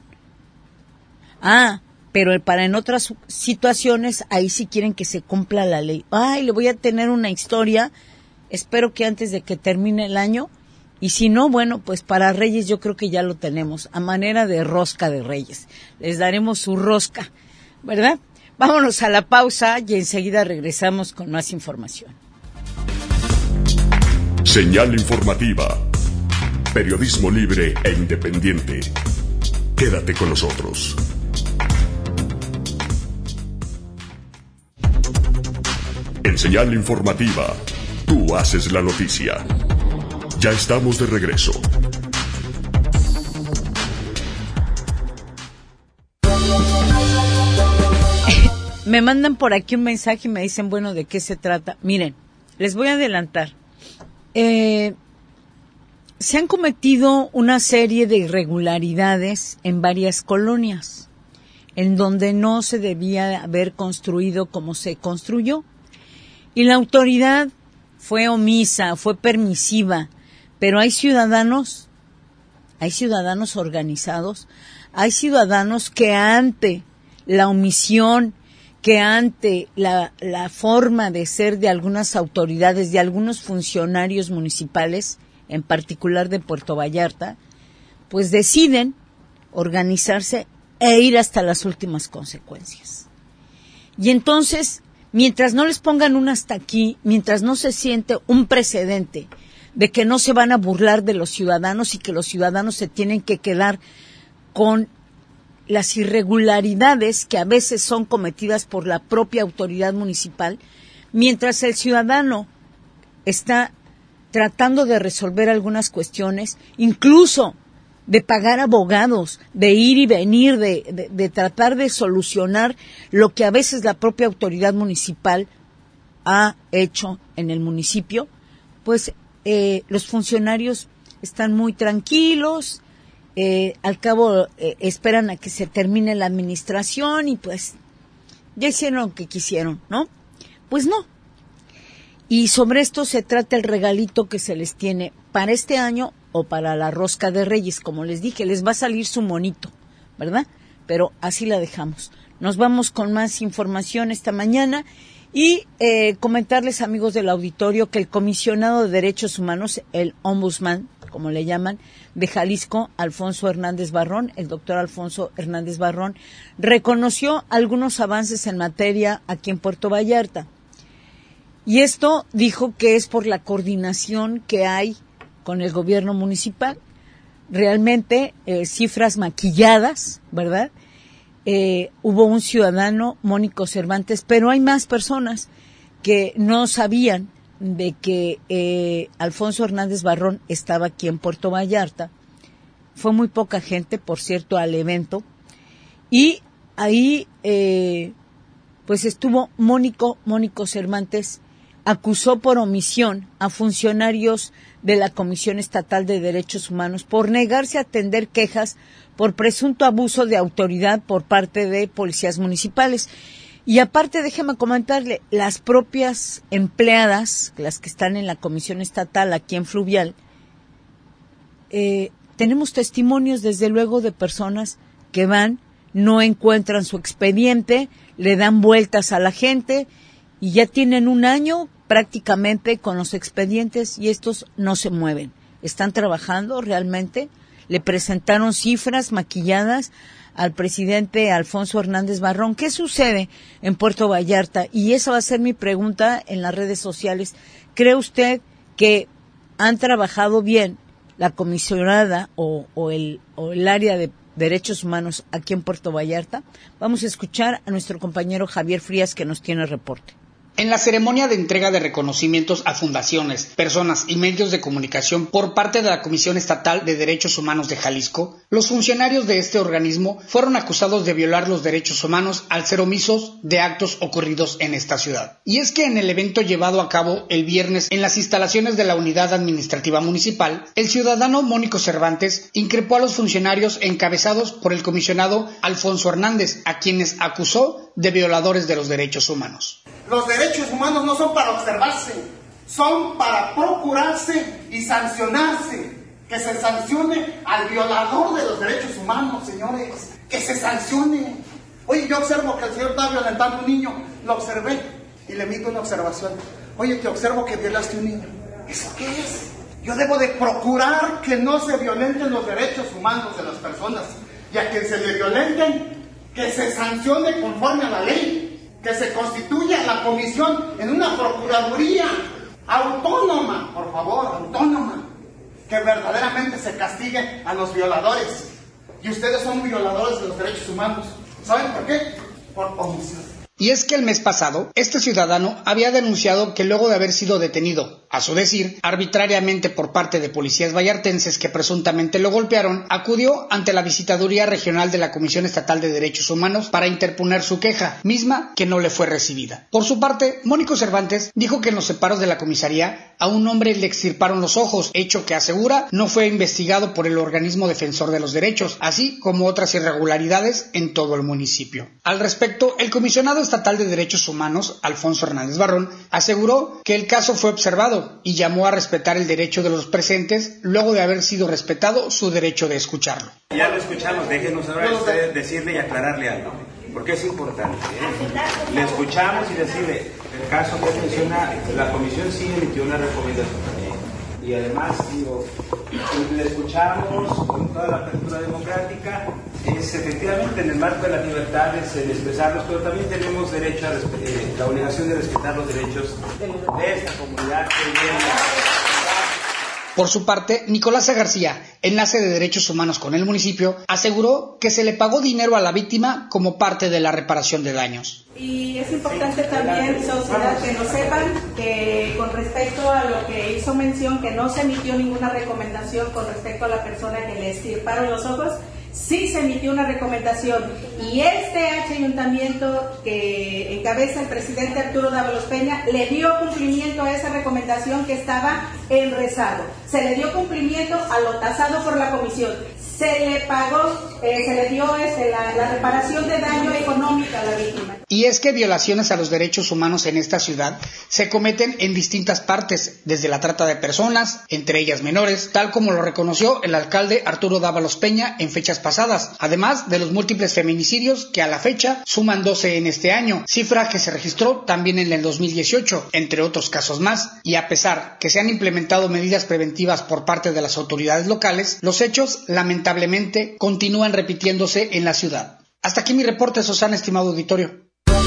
[SPEAKER 2] Ah, pero para en otras situaciones, ahí sí quieren que se cumpla la ley. Ay, le voy a tener una historia, espero que antes de que termine el año, y si no, bueno, pues para Reyes yo creo que ya lo tenemos, a manera de rosca de Reyes. Les daremos su rosca, ¿verdad? Vámonos a la pausa y enseguida regresamos con más información.
[SPEAKER 1] Señal informativa. Periodismo libre e independiente. Quédate con nosotros. En Señal informativa, tú haces la noticia. Ya estamos de regreso.
[SPEAKER 2] Me mandan por aquí un mensaje y me dicen, bueno, ¿de qué se trata? Miren, les voy a adelantar. Eh, se han cometido una serie de irregularidades en varias colonias, en donde no se debía haber construido como se construyó. Y la autoridad fue omisa, fue permisiva, pero hay ciudadanos, hay ciudadanos organizados, hay ciudadanos que ante la omisión, que ante la, la forma de ser de algunas autoridades, de algunos funcionarios municipales, en particular de Puerto Vallarta, pues deciden organizarse e ir hasta las últimas consecuencias. Y entonces, mientras no les pongan un hasta aquí, mientras no se siente un precedente de que no se van a burlar de los ciudadanos y que los ciudadanos se tienen que quedar con las irregularidades que a veces son cometidas por la propia autoridad municipal, mientras el ciudadano está tratando de resolver algunas cuestiones, incluso de pagar abogados, de ir y venir, de, de, de tratar de solucionar lo que a veces la propia autoridad municipal ha hecho en el municipio, pues eh, los funcionarios están muy tranquilos, eh, al cabo eh, esperan a que se termine la administración y pues ya hicieron lo que quisieron, ¿no? Pues no. Y sobre esto se trata el regalito que se les tiene para este año o para la Rosca de Reyes. Como les dije, les va a salir su monito, ¿verdad? Pero así la dejamos. Nos vamos con más información esta mañana y eh, comentarles, amigos del auditorio, que el comisionado de Derechos Humanos, el ombudsman, como le llaman, de Jalisco, Alfonso Hernández Barrón, el doctor Alfonso Hernández Barrón, reconoció algunos avances en materia aquí en Puerto Vallarta. Y esto dijo que es por la coordinación que hay con el gobierno municipal. Realmente, eh, cifras maquilladas, ¿verdad? Eh, hubo un ciudadano, Mónico Cervantes, pero hay más personas que no sabían de que eh, Alfonso Hernández Barrón estaba aquí en Puerto Vallarta. Fue muy poca gente, por cierto, al evento. Y ahí, eh, pues estuvo Mónico, Mónico Cervantes, acusó por omisión a funcionarios de la Comisión Estatal de Derechos Humanos por negarse a atender quejas por presunto abuso de autoridad por parte de policías municipales. Y aparte, déjeme comentarle, las propias empleadas, las que están en la Comisión Estatal aquí en Fluvial, eh, tenemos testimonios desde luego de personas que van, no encuentran su expediente, le dan vueltas a la gente y ya tienen un año prácticamente con los expedientes y estos no se mueven. Están trabajando realmente. Le presentaron cifras maquilladas al presidente Alfonso Hernández Barrón. ¿Qué sucede en Puerto Vallarta? Y esa va a ser mi pregunta en las redes sociales. ¿Cree usted que han trabajado bien la comisionada o, o, el, o el área de derechos humanos aquí en Puerto Vallarta? Vamos a escuchar a nuestro compañero Javier Frías, que nos tiene el reporte.
[SPEAKER 8] En la ceremonia de entrega de reconocimientos a fundaciones, personas y medios de comunicación por parte de la Comisión Estatal de Derechos Humanos de Jalisco, los funcionarios de este organismo fueron acusados de violar los derechos humanos al ser omisos de actos ocurridos en esta ciudad. Y es que en el evento llevado a cabo el viernes en las instalaciones de la Unidad Administrativa Municipal, el ciudadano Mónico Cervantes increpó a los funcionarios encabezados por el comisionado Alfonso Hernández, a quienes acusó de violadores de los derechos humanos.
[SPEAKER 10] Los derechos humanos no son para observarse, son para procurarse y sancionarse. Que se sancione al violador de los derechos humanos, señores. Que se sancione. Oye, yo observo que el señor está violentando a un niño. Lo observé y le emito una observación. Oye, te observo que violaste a un niño. ¿Eso qué es? Yo debo de procurar que no se violenten los derechos humanos de las personas. Y a quien se le violenten, que se sancione conforme a la ley. Que se constituya la comisión en una procuraduría autónoma, por favor, autónoma, que verdaderamente se castigue a los violadores. Y ustedes son violadores de los derechos humanos. ¿Saben por qué? Por omisión.
[SPEAKER 8] Y es que el mes pasado, este ciudadano había denunciado que luego de haber sido detenido, A su decir, arbitrariamente por parte de policías vallartenses que presuntamente lo golpearon, acudió ante la Visitaduría Regional de la Comisión Estatal de Derechos Humanos para interponer su queja, misma que no le fue recibida. Por su parte, Mónico Cervantes dijo que en los separos de la comisaría a un hombre le extirparon los ojos, hecho que asegura no fue investigado por el organismo defensor de los derechos, así como otras irregularidades en todo el municipio. Al respecto, el comisionado estatal de Derechos Humanos, Alfonso Hernández Barrón, aseguró que el caso fue observado y llamó a respetar el derecho de los presentes luego de haber sido respetado su derecho de escucharlo.
[SPEAKER 11] Ya lo escuchamos, déjenos ahora usted decirle y aclararle algo, porque es importante. ¿eh? Le escuchamos y decirle, el caso que menciona, la comisión sí emitió una recomendación también. Y además, digo, le escuchamos con toda la apertura democrática, es efectivamente en el marco de las libertades en expresarlos, pero también tenemos derecho a eh, la obligación de respetar los derechos de esta comunidad que viene.
[SPEAKER 8] Por su parte, Nicolasa García, enlace de Derechos Humanos con el municipio, aseguró que se le pagó dinero a la víctima como parte de la reparación de daños.
[SPEAKER 12] Y es importante también, sociedad, que no sepan que con respecto a lo que hizo mención, que no se emitió ninguna recomendación con respecto a la persona que le extirparon los ojos, sí se emitió una recomendación y este H ayuntamiento que encabeza el presidente Arturo Dávalos Peña le dio cumplimiento a esa recomendación que estaba en rezago. Se le dio cumplimiento a lo tasado por la comisión. Se le pagó, eh, se le dio este, la, la reparación de daño económico a la víctima.
[SPEAKER 8] Y es que violaciones a los derechos humanos en esta ciudad se cometen en distintas partes, desde la trata de personas, entre ellas menores, tal como lo reconoció el alcalde Arturo Dávalos Peña en fechas pasadas, además de los múltiples feminicidios que a la fecha suman doce en este año, cifra que se registró también en el dos mil dieciocho, entre otros casos más. Y a pesar que se han implementado medidas preventivas por parte de las autoridades locales, los hechos lamentablemente Lamentablemente continúan repitiéndose en la ciudad. Hasta aquí mi reporte, Susana, estimado auditorio.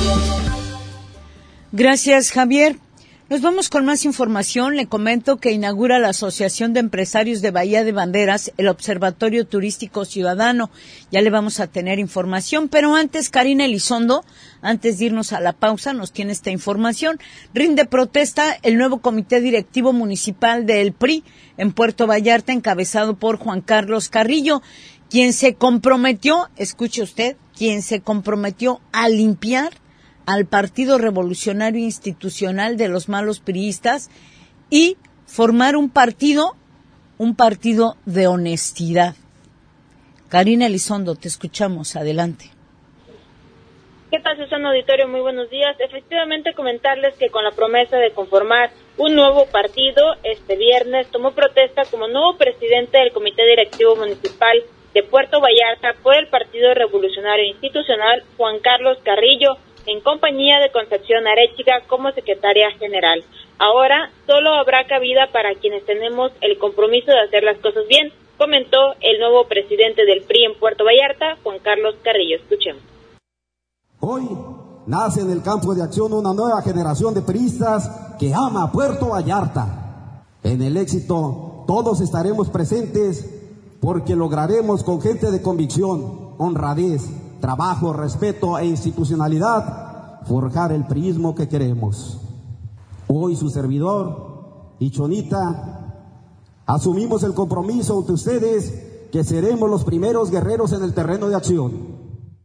[SPEAKER 2] Gracias, Javier. Nos vamos con más información. Le comento que inaugura la Asociación de Empresarios de Bahía de Banderas el Observatorio Turístico Ciudadano. Ya le vamos a tener información, pero antes, Karina Elizondo, antes de irnos a la pausa, nos tiene esta información. Rinde protesta el nuevo Comité Directivo Municipal del P R I en Puerto Vallarta, encabezado por Juan Carlos Carrillo, quien se comprometió, escuche usted, quien se comprometió a limpiar al Partido Revolucionario Institucional de los malos priistas y formar un partido, un partido de honestidad. Karina Elizondo, te escuchamos, adelante.
[SPEAKER 5] ¿Qué tal, Susana Auditorio? Muy buenos días. Efectivamente, comentarles que con la promesa de conformar un nuevo partido, este viernes tomó protesta como nuevo presidente del Comité Directivo Municipal de Puerto Vallarta por el Partido Revolucionario Institucional, Juan Carlos Carrillo, en compañía de Concepción Arechiga como secretaria general. Ahora solo habrá cabida para quienes tenemos el compromiso de hacer las cosas bien, comentó el nuevo presidente del P R I en Puerto Vallarta, Juan Carlos Carrillo. Escuchemos.
[SPEAKER 13] Hoy nace en el campo de acción una nueva generación de priistas que ama a Puerto Vallarta. En el éxito todos estaremos presentes porque lograremos con gente de convicción, honradez, trabajo, respeto e institucionalidad forjar el priismo que queremos. Hoy su servidor y Chonita asumimos el compromiso ante ustedes que seremos los primeros guerreros en el terreno de acción.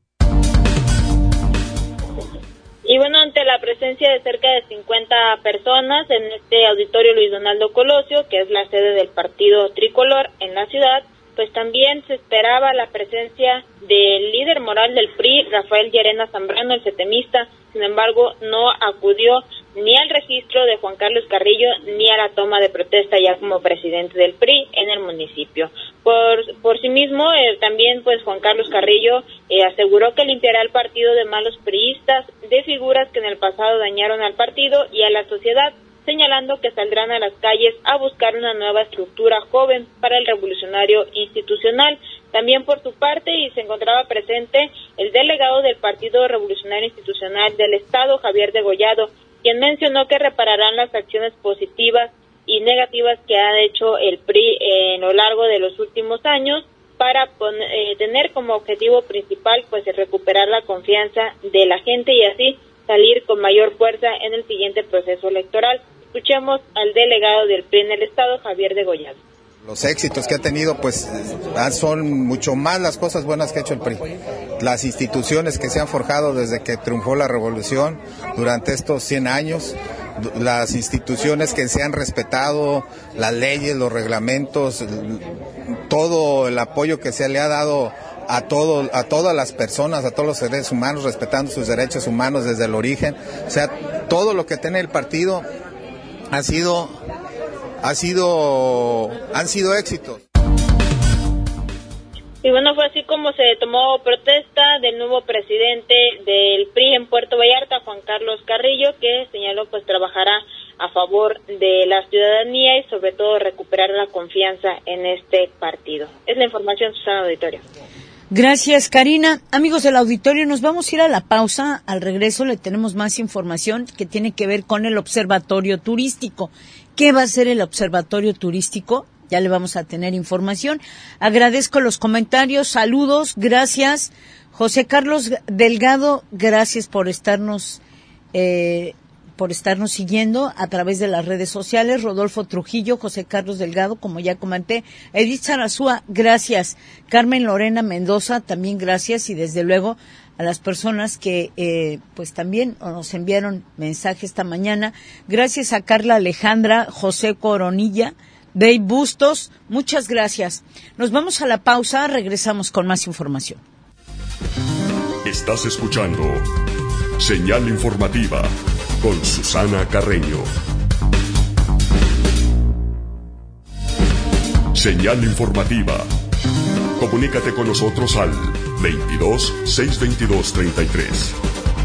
[SPEAKER 5] Y bueno, ante la presencia de cerca de cincuenta personas en este auditorio Luis Donaldo Colosio, que es la sede del partido tricolor en la ciudad, pues también se esperaba la presencia del líder moral del P R I, Rafael Llerena Zambrano, el setemista. Sin embargo, no acudió ni al registro de Juan Carlos Carrillo ni a la toma de protesta ya como presidente del P R I en el municipio. Por por sí mismo, eh, también pues Juan Carlos Carrillo eh, aseguró que limpiará el partido de malos priistas, de figuras que en el pasado dañaron al partido y a la sociedad, señalando que saldrán a las calles a buscar una nueva estructura joven para el revolucionario institucional. También por su parte, y se encontraba presente el delegado del Partido Revolucionario Institucional del Estado, Javier Degollado, quien mencionó que repararán las acciones positivas y negativas que ha hecho el P R I en lo largo de los últimos años para poner, eh, tener como objetivo principal pues el recuperar la confianza de la gente y así salir con mayor fuerza en el siguiente proceso electoral. Escuchemos al delegado del P R I en el estado, Javier Degollado.
[SPEAKER 14] Los éxitos que ha tenido, pues, son mucho más las cosas buenas que ha hecho el P R I. Las instituciones que se han forjado desde que triunfó la revolución durante estos cien años, las instituciones que se han respetado, las leyes, los reglamentos, todo el apoyo que se le ha dado a todo, a todas las personas, a todos los seres humanos, respetando sus derechos humanos desde el origen. O sea, todo lo que tiene el partido ha sido... Ha sido, han sido éxitos.
[SPEAKER 5] Y bueno, fue así como se tomó protesta del nuevo presidente del P R I en Puerto Vallarta, Juan Carlos Carrillo, que señaló pues trabajará a favor de la ciudadanía y sobre todo recuperar la confianza en este partido. Es la información, Susana Auditorio.
[SPEAKER 2] Gracias, Karina. Amigos del auditorio, nos vamos a ir a la pausa. Al regreso le tenemos más información que tiene que ver con el observatorio turístico. ¿Qué va a ser el observatorio turístico? Ya le vamos a tener información. Agradezco los comentarios, saludos, gracias. José Carlos Delgado, gracias por estarnos eh, por estarnos siguiendo a través de las redes sociales. Rodolfo Trujillo, José Carlos Delgado, como ya comenté. Edith Sarazúa, gracias. Carmen Lorena Mendoza, también gracias. Y desde luego a las personas que eh, pues también nos enviaron mensaje esta mañana. Gracias a Carla Alejandra, José Coronilla, Dave Bustos, muchas gracias. Nos vamos a la pausa, regresamos con más información.
[SPEAKER 1] Estás escuchando Señal Informativa con Susana Carreño. Señal Informativa. Comunícate con nosotros al veintidós, seiscientos veintidós, treinta y tres.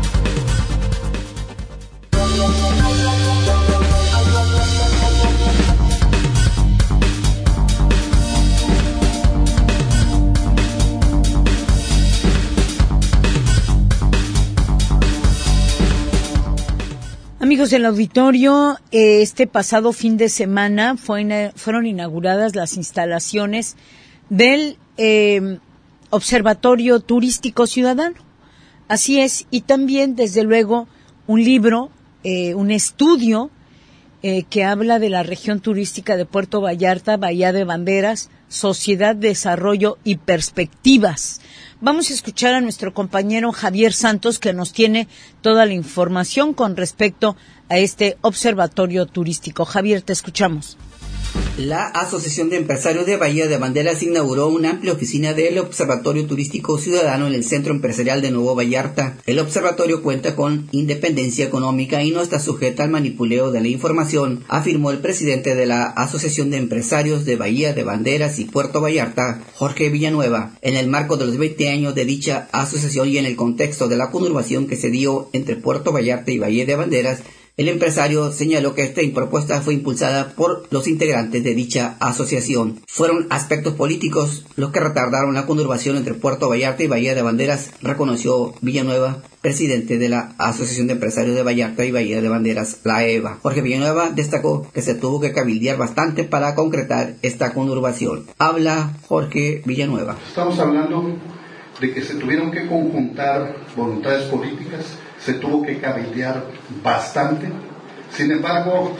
[SPEAKER 2] Amigos del auditorio, este pasado fin de semana fue, fueron inauguradas las instalaciones del eh, Observatorio Turístico Ciudadano. Así es, y también, desde luego, un libro, eh, un estudio eh, que habla de la región turística de Puerto Vallarta, Bahía de Banderas, Sociedad, Desarrollo y Perspectivas. Vamos a escuchar a nuestro compañero Javier Santos, que nos tiene toda la información con respecto a este observatorio turístico. Javier, te escuchamos.
[SPEAKER 15] La Asociación de Empresarios de Bahía de Banderas inauguró una amplia oficina del Observatorio Turístico Ciudadano en el Centro Empresarial de Nuevo Vallarta. El observatorio cuenta con independencia económica y no está sujeta al manipuleo de la información, afirmó el presidente de la Asociación de Empresarios de Bahía de Banderas y Puerto Vallarta, Jorge Villanueva. En el marco de los veinte años de dicha asociación y en el contexto de la conurbación que se dio entre Puerto Vallarta y Bahía de Banderas, el empresario señaló que esta propuesta fue impulsada por los integrantes de dicha asociación. Fueron aspectos políticos los que retardaron la conurbación entre Puerto Vallarta y Bahía de Banderas, reconoció Villanueva, presidente de la Asociación de Empresarios de Vallarta y Bahía de Banderas, la E V A. Jorge Villanueva destacó que se tuvo que cabildear bastante para concretar esta conurbación. Habla Jorge Villanueva.
[SPEAKER 16] Estamos hablando de que se tuvieron que conjuntar voluntades políticas, se tuvo que cabildear bastante. Sin embargo,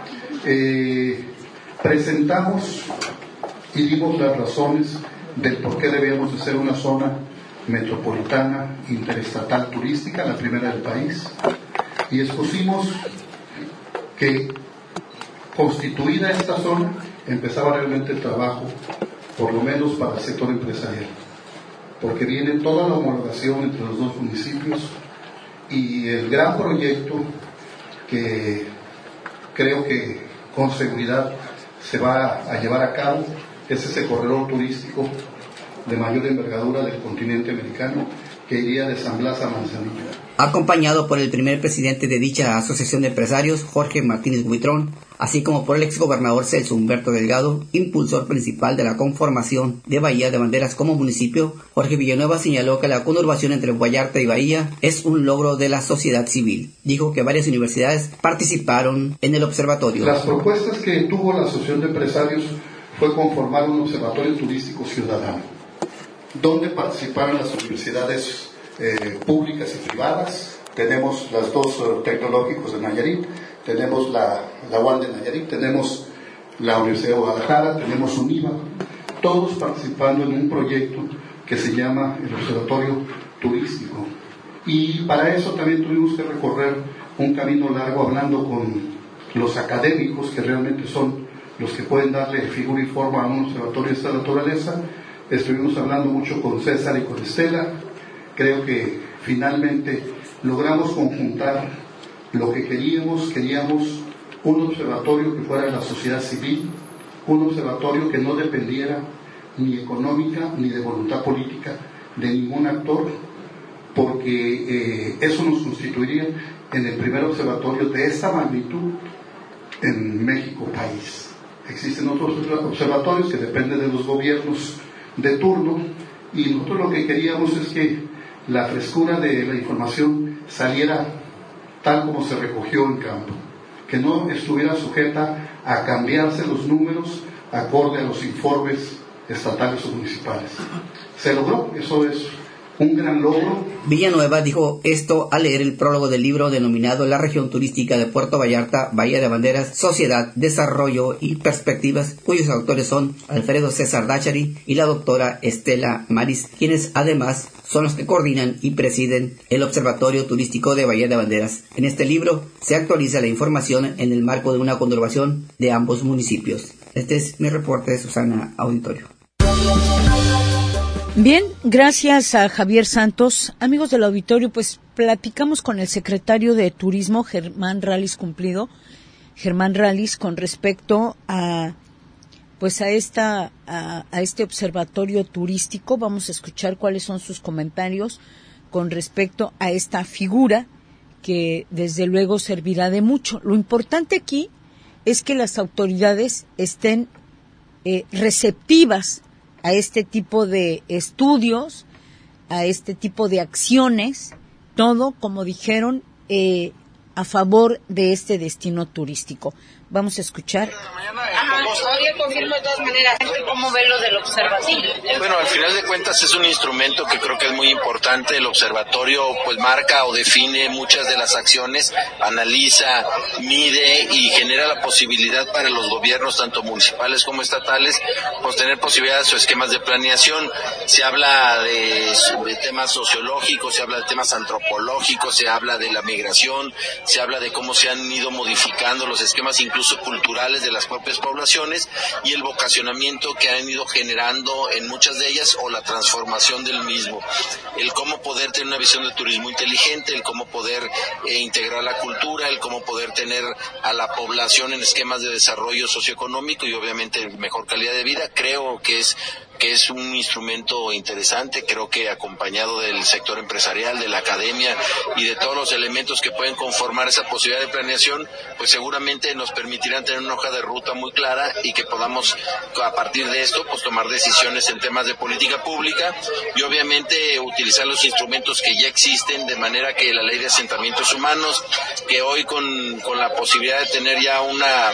[SPEAKER 16] eh, presentamos y dimos las razones del por qué debíamos de ser una zona metropolitana interestatal turística, la primera del país, y expusimos que constituida esta zona empezaba realmente el trabajo, por lo menos para el sector empresarial, porque viene toda la homologación entre los dos municipios y el gran proyecto que creo que con seguridad se va a llevar a cabo es ese corredor turístico de mayor envergadura del continente americano que iría de San Blas a Manzanillo.
[SPEAKER 15] Acompañado por el primer presidente de dicha asociación de empresarios, Jorge Martínez Buitrón, así como por el exgobernador Celso Humberto Delgado, impulsor principal de la conformación de Bahía de Banderas como municipio, Jorge Villanueva señaló que la conurbación entre Vallarta y Bahía es un logro de la sociedad civil. Dijo que varias universidades participaron en el observatorio.
[SPEAKER 16] Las propuestas que tuvo la Asociación de Empresarios fue conformar un observatorio turístico ciudadano, donde participaron las universidades eh, públicas y privadas. Tenemos las dos uh, tecnológicos de Nayarit, tenemos la, la U A M de Nayarit, tenemos la Universidad de Guadalajara, tenemos UNIVA, todos participando en un proyecto que se llama el Observatorio Turístico. Y para eso también tuvimos que recorrer un camino largo hablando con los académicos, que realmente son los que pueden darle figura y forma a un observatorio de esta naturaleza. Estuvimos hablando mucho con César y con Estela. Creo que finalmente logramos conjuntar lo que queríamos. Queríamos un observatorio que fuera de la sociedad civil, un observatorio que no dependiera ni económica ni de voluntad política de ningún actor, porque eh, eso nos constituiría en el primer observatorio de esta magnitud en México país. Existen otros observatorios que dependen de los gobiernos de turno, y nosotros lo que queríamos es que la frescura de la información saliera tal como se recogió en campo, que no estuviera sujeta a cambiarse los números acorde a los informes estatales o municipales. Se logró, eso es un gran logro.
[SPEAKER 15] Villanueva dijo esto al leer el prólogo del libro denominado La región turística de Puerto Vallarta, Bahía de Banderas, Sociedad, Desarrollo y Perspectivas, cuyos autores son Alfredo César Dáchari y la doctora Estela Maris, quienes además son los que coordinan y presiden el Observatorio Turístico de Bahía de Banderas. En este libro se actualiza la información en el marco de una conurbación de ambos municipios. Este es mi reporte de Susana Auditorio.
[SPEAKER 2] Bien, gracias a Javier Santos. Amigos del auditorio, pues platicamos con el secretario de Turismo, Germán Rallis Cumplido, Germán Rallis, con respecto a pues a esta a, a este observatorio turístico. Vamos a escuchar cuáles son sus comentarios con respecto a esta figura que desde luego servirá de mucho. Lo importante aquí es que las autoridades estén eh, receptivas a este tipo de estudios, a este tipo de acciones, todo, como dijeron, eh, a favor de este destino turístico. Vamos a escuchar.
[SPEAKER 17] Ajá, todavía confirmo de todas maneras. ¿Cómo ve lo del observatorio?
[SPEAKER 18] Bueno, al final de cuentas es un instrumento que creo que es muy importante. El observatorio pues marca o define muchas de las acciones, analiza, mide y genera la posibilidad para los gobiernos, tanto municipales como estatales, pues tener posibilidades o esquemas de planeación. Se habla de, de temas sociológicos, se habla de temas antropológicos, se habla de la migración, se habla de cómo se han ido modificando los esquemas incluso culturales de las propias poblaciones y el vocacionamiento que han ido generando en muchas de ellas o la transformación del mismo. El cómo poder tener una visión de turismo inteligente, el cómo poder eh, integrar la cultura, el cómo poder tener a la población en esquemas de desarrollo socioeconómico y obviamente mejor calidad de vida. Creo que es que es un instrumento interesante, creo que acompañado del sector empresarial, de la academia y de todos los elementos que pueden conformar esa posibilidad de planeación, pues seguramente nos permitirán tener una hoja de ruta muy clara y que podamos a partir de esto pues tomar decisiones en temas de política pública y obviamente utilizar los instrumentos que ya existen, de manera que la ley de asentamientos humanos, que hoy con, con la posibilidad de tener ya una,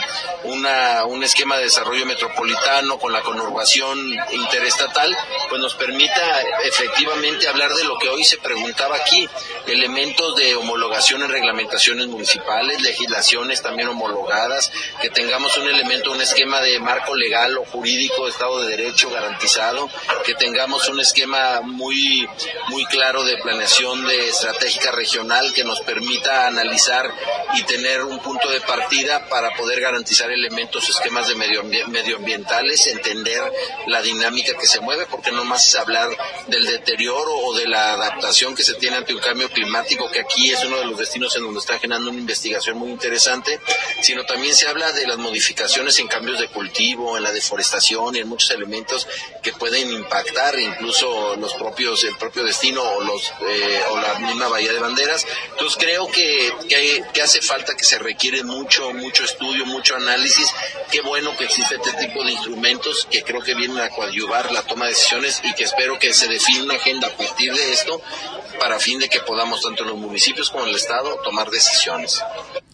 [SPEAKER 18] una un esquema de desarrollo metropolitano con la conurbación interestatal, pues nos permita efectivamente hablar de lo que hoy se preguntaba aquí, elementos de homologación en reglamentaciones municipales, legislaciones también homologadas, que tengamos un elemento, un esquema de marco legal o jurídico, Estado de Derecho garantizado, que tengamos un esquema muy, muy claro de planeación de estratégica regional que nos permita analizar y tener un punto de partida para poder garantizar elementos, esquemas de medio, medioambientales, entender la dinámica que se mueve, porque no más es hablar del deterioro o de la adaptación que se tiene ante un cambio climático, que aquí es uno de los destinos en donde está generando una investigación muy interesante, sino también se habla de las modificaciones en cambios de cultivo, en la deforestación y en muchos elementos que pueden impactar incluso los propios, el propio destino o los eh, o la misma Bahía de Banderas. Entonces creo que, que, que hace falta, que se requiere mucho, mucho estudio, mucho análisis. Qué bueno que existe este tipo de instrumentos que creo que vienen a coadyuvar la toma de decisiones y que espero que se define una agenda a partir de esto para fin de que podamos tanto en los municipios como en el Estado tomar decisiones.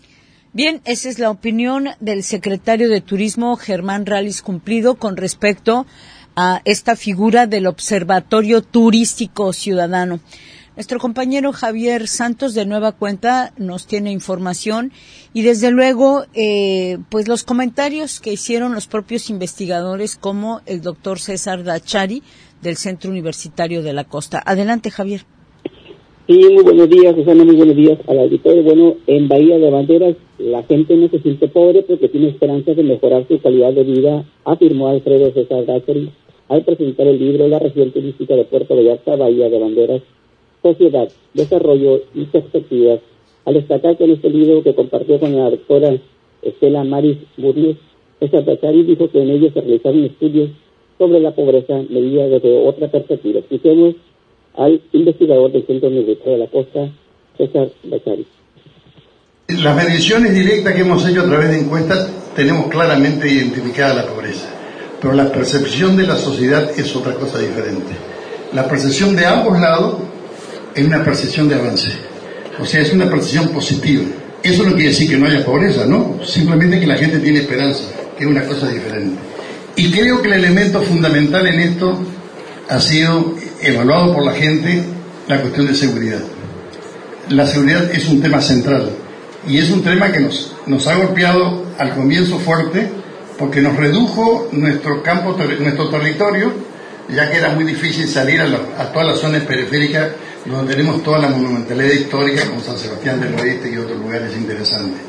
[SPEAKER 2] Bien, esa es la opinión del secretario de Turismo, Germán Rallis Cumplido, con respecto a esta figura del Observatorio Turístico Ciudadano. Nuestro compañero Javier Santos de nueva cuenta nos tiene información y desde luego eh, pues los comentarios que hicieron los propios investigadores como el doctor César Dachari del Centro Universitario de la Costa. Adelante, Javier.
[SPEAKER 19] Sí, muy buenos días, Susana, muy buenos días al auditorio. Bueno, en Bahía de Banderas la gente no se siente pobre porque tiene esperanzas de mejorar su calidad de vida, afirmó Alfredo César Dachari al presentar el libro La región turística de Puerto Vallarta, Bahía de Banderas, Sociedad, Desarrollo y Perspectivas, al destacar que en este libro que compartió con la doctora Estela Maris Burles, César Dachari dijo que en ello se realizaron estudios sobre la pobreza medida desde otra perspectiva. Escuchemos al investigador del Centro Universitario de la Costa, César Dachari.
[SPEAKER 16] Las mediciones directas que hemos hecho a través de encuestas tenemos claramente identificada la pobreza, pero la percepción de la sociedad es otra cosa diferente. La percepción de ambos lados es una percepción de avance, o sea, es una percepción positiva. Eso no quiere decir que no haya pobreza, ¿no? Simplemente que la gente tiene esperanza, que es una cosa diferente. Y creo que el elemento fundamental en esto ha sido evaluado por la gente, la cuestión de seguridad. La seguridad es un tema central y es un tema que nos, nos ha golpeado al comienzo fuerte porque nos redujo nuestro campo, nuestro territorio, ya que era muy difícil salir a, la, a todas las zonas periféricas donde tenemos toda la monumentalidad histórica como San Sebastián del Oeste y otros lugares interesantes.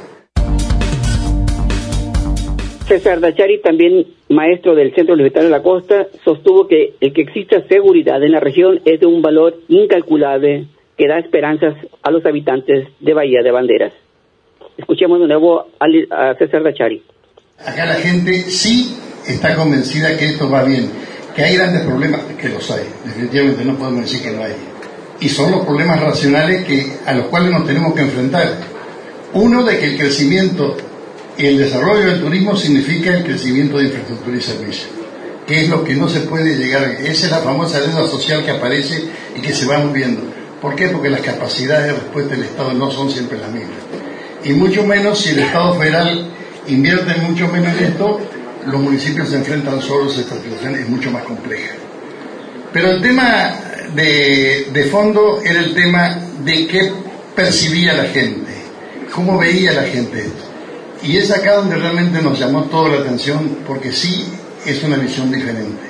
[SPEAKER 19] César Dachari, también maestro del Centro Universitario de la Costa, sostuvo que el que exista seguridad en la región es de un valor incalculable que da esperanzas a los habitantes de Bahía de Banderas. Escuchemos de nuevo a César Dachari.
[SPEAKER 16] Acá la gente sí está convencida que esto va bien, que hay grandes problemas, que los hay, definitivamente no podemos decir que no hay. Y son los problemas racionales que, a los cuales nos tenemos que enfrentar. Uno, de que el crecimiento y el desarrollo del turismo significa el crecimiento de infraestructura y servicios, que es lo que no se puede llegar a... Esa es la famosa deuda social que aparece y que se va moviendo. ¿Por qué? Porque las capacidades de respuesta del Estado no son siempre las mismas. Y mucho menos si el Estado federal invierte mucho menos en esto, los municipios se enfrentan solos a esta situación, es mucho más compleja. Pero el tema de, de fondo era el tema de qué percibía la gente, cómo veía la gente esto. Y es acá donde realmente nos llamó toda la atención, porque sí es una visión diferente.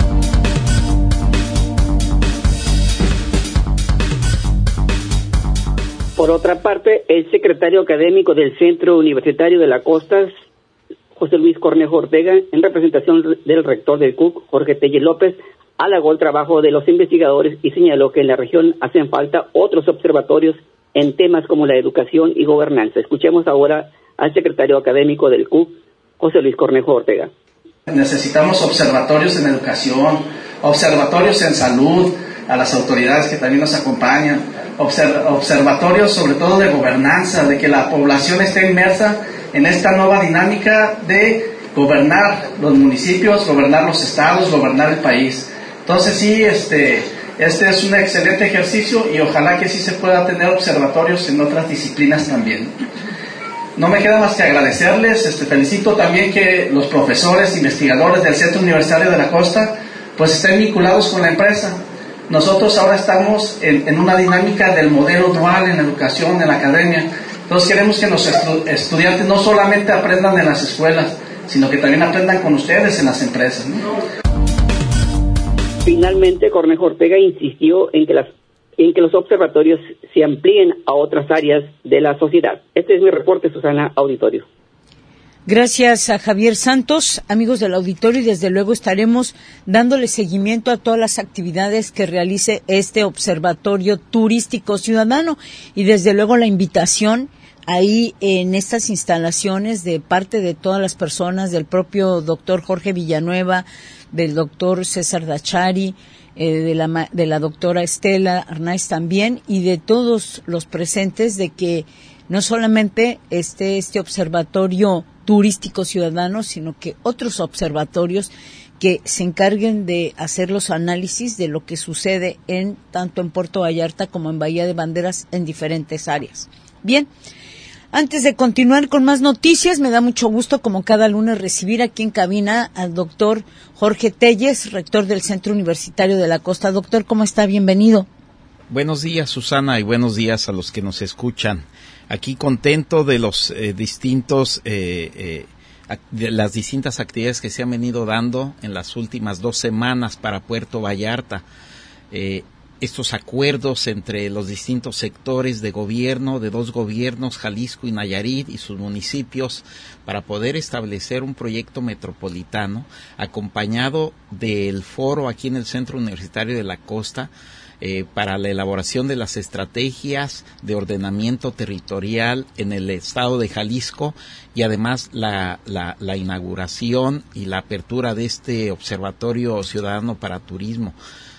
[SPEAKER 19] Por otra parte, el secretario académico del Centro Universitario de la Costa, José Luis Cornejo Ortega, en representación del rector del C U C, Jorge Tellez López, halagó el trabajo de los investigadores y señaló que en la región hacen falta otros observatorios en temas como la educación y gobernanza. Escuchemos ahora al secretario académico del C U C, José Luis Cornejo Ortega.
[SPEAKER 20] Necesitamos observatorios en educación, observatorios en salud, a las autoridades que también nos acompañan, observ- observatorios sobre todo de gobernanza, de que la población esté inmersa en esta nueva dinámica de gobernar los municipios, gobernar los estados, gobernar el país. Entonces sí, este, este es un excelente ejercicio y ojalá que sí se pueda tener observatorios en otras disciplinas también. No me queda más que agradecerles, este, felicito también que los profesores, investigadores del Centro Universitario de la Costa, pues estén vinculados con la empresa. Nosotros ahora estamos en, en una dinámica del modelo dual en la educación, en la academia. Entonces queremos que los estu- estudiantes no solamente aprendan en las escuelas, sino que también aprendan con ustedes en las empresas, ¿no?
[SPEAKER 19] Finalmente, Cornejo Ortega insistió en que las en que los observatorios se amplíen a otras áreas de la sociedad. Este es mi reporte, Susana, auditorio.
[SPEAKER 2] Gracias a Javier Santos, amigos del auditorio, y desde luego estaremos dándole seguimiento a todas las actividades que realice este Observatorio Turístico Ciudadano y desde luego la invitación ahí en estas instalaciones de parte de todas las personas, del propio doctor Jorge Villanueva, del doctor César Dachari, eh, de la de la doctora Estela Arnaiz también, y de todos los presentes, de que no solamente esté este observatorio turístico ciudadano, sino que otros observatorios que se encarguen de hacer los análisis de lo que sucede en tanto en Puerto Vallarta como en Bahía de Banderas en diferentes áreas. Bien, antes de continuar con más noticias, me da mucho gusto, como cada lunes, recibir aquí en cabina al doctor Jorge Tellez, rector del Centro Universitario de la Costa. Doctor, ¿cómo está? Bienvenido.
[SPEAKER 21] Buenos días, Susana, y buenos días a los que nos escuchan. Aquí contento de los eh, distintos, eh, eh, de las distintas actividades que se han venido dando en las últimas dos semanas para Puerto Vallarta. Eh, estos acuerdos entre los distintos sectores de gobierno, de dos gobiernos, Jalisco y Nayarit y sus municipios, para poder establecer un proyecto metropolitano, acompañado del foro aquí en el Centro Universitario de la Costa, eh, para la elaboración de las estrategias de ordenamiento territorial en el estado de Jalisco, y además la, la, la inauguración y la apertura de este Observatorio Ciudadano para Turismo.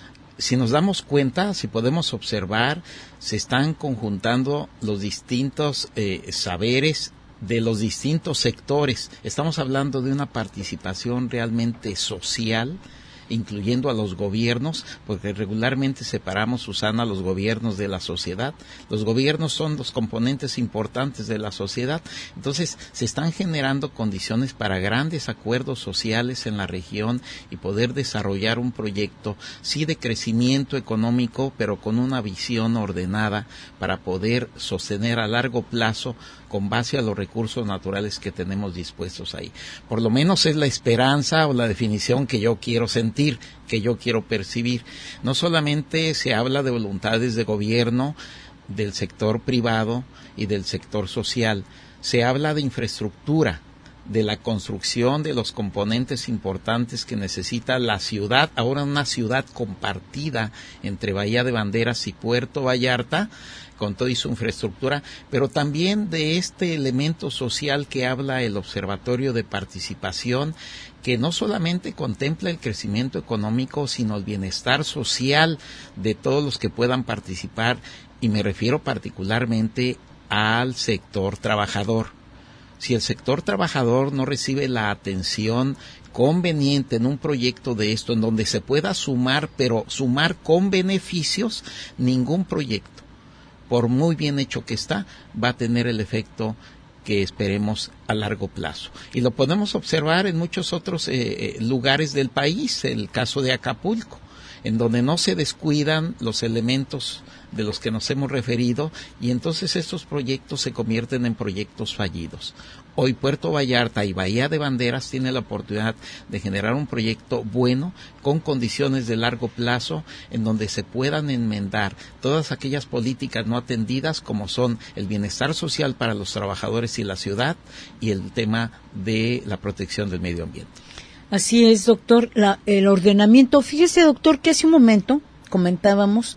[SPEAKER 21] Si nos damos cuenta, si podemos observar, se están conjuntando los distintos eh, saberes de los distintos sectores. Estamos hablando de una participación realmente social, incluyendo a los gobiernos, porque regularmente separamos, Susana, los gobiernos de la sociedad. Los gobiernos son los componentes importantes de la sociedad. Entonces, se están generando condiciones para grandes acuerdos sociales en la región y poder desarrollar un proyecto, sí, de crecimiento económico, pero con una visión ordenada para poder sostener a largo plazo con base a los recursos naturales que tenemos dispuestos ahí. Por lo menos es la esperanza o la definición que yo quiero sentir, que yo quiero percibir. No solamente se habla de voluntades de gobierno, del sector privado y del sector social, se habla de infraestructura, de la construcción de los componentes importantes que necesita la ciudad, ahora una ciudad compartida entre Bahía de Banderas y Puerto Vallarta, con toda su infraestructura, pero también de este elemento social que habla el Observatorio de Participación, que no solamente contempla el crecimiento económico, sino el bienestar social de todos los que puedan participar, y me refiero particularmente al sector trabajador. Si el sector trabajador no recibe la atención conveniente en un proyecto de esto, en donde se pueda sumar, pero sumar con beneficios, ningún proyecto, por muy bien hecho que está, va a tener el efecto que esperemos a largo plazo. Y lo podemos observar en muchos otros eh, lugares del país, el caso de Acapulco, en donde no se descuidan los elementos de los que nos hemos referido, y entonces estos proyectos se convierten en proyectos fallidos. Hoy Puerto Vallarta y Bahía de Banderas tiene la oportunidad de generar un proyecto bueno, con condiciones de largo plazo, en donde se puedan enmendar todas aquellas políticas no atendidas, como son el bienestar social para los trabajadores y la ciudad, y el tema de la protección del medio ambiente.
[SPEAKER 2] Así es, doctor. La, el ordenamiento, fíjese, doctor, que hace un momento comentábamos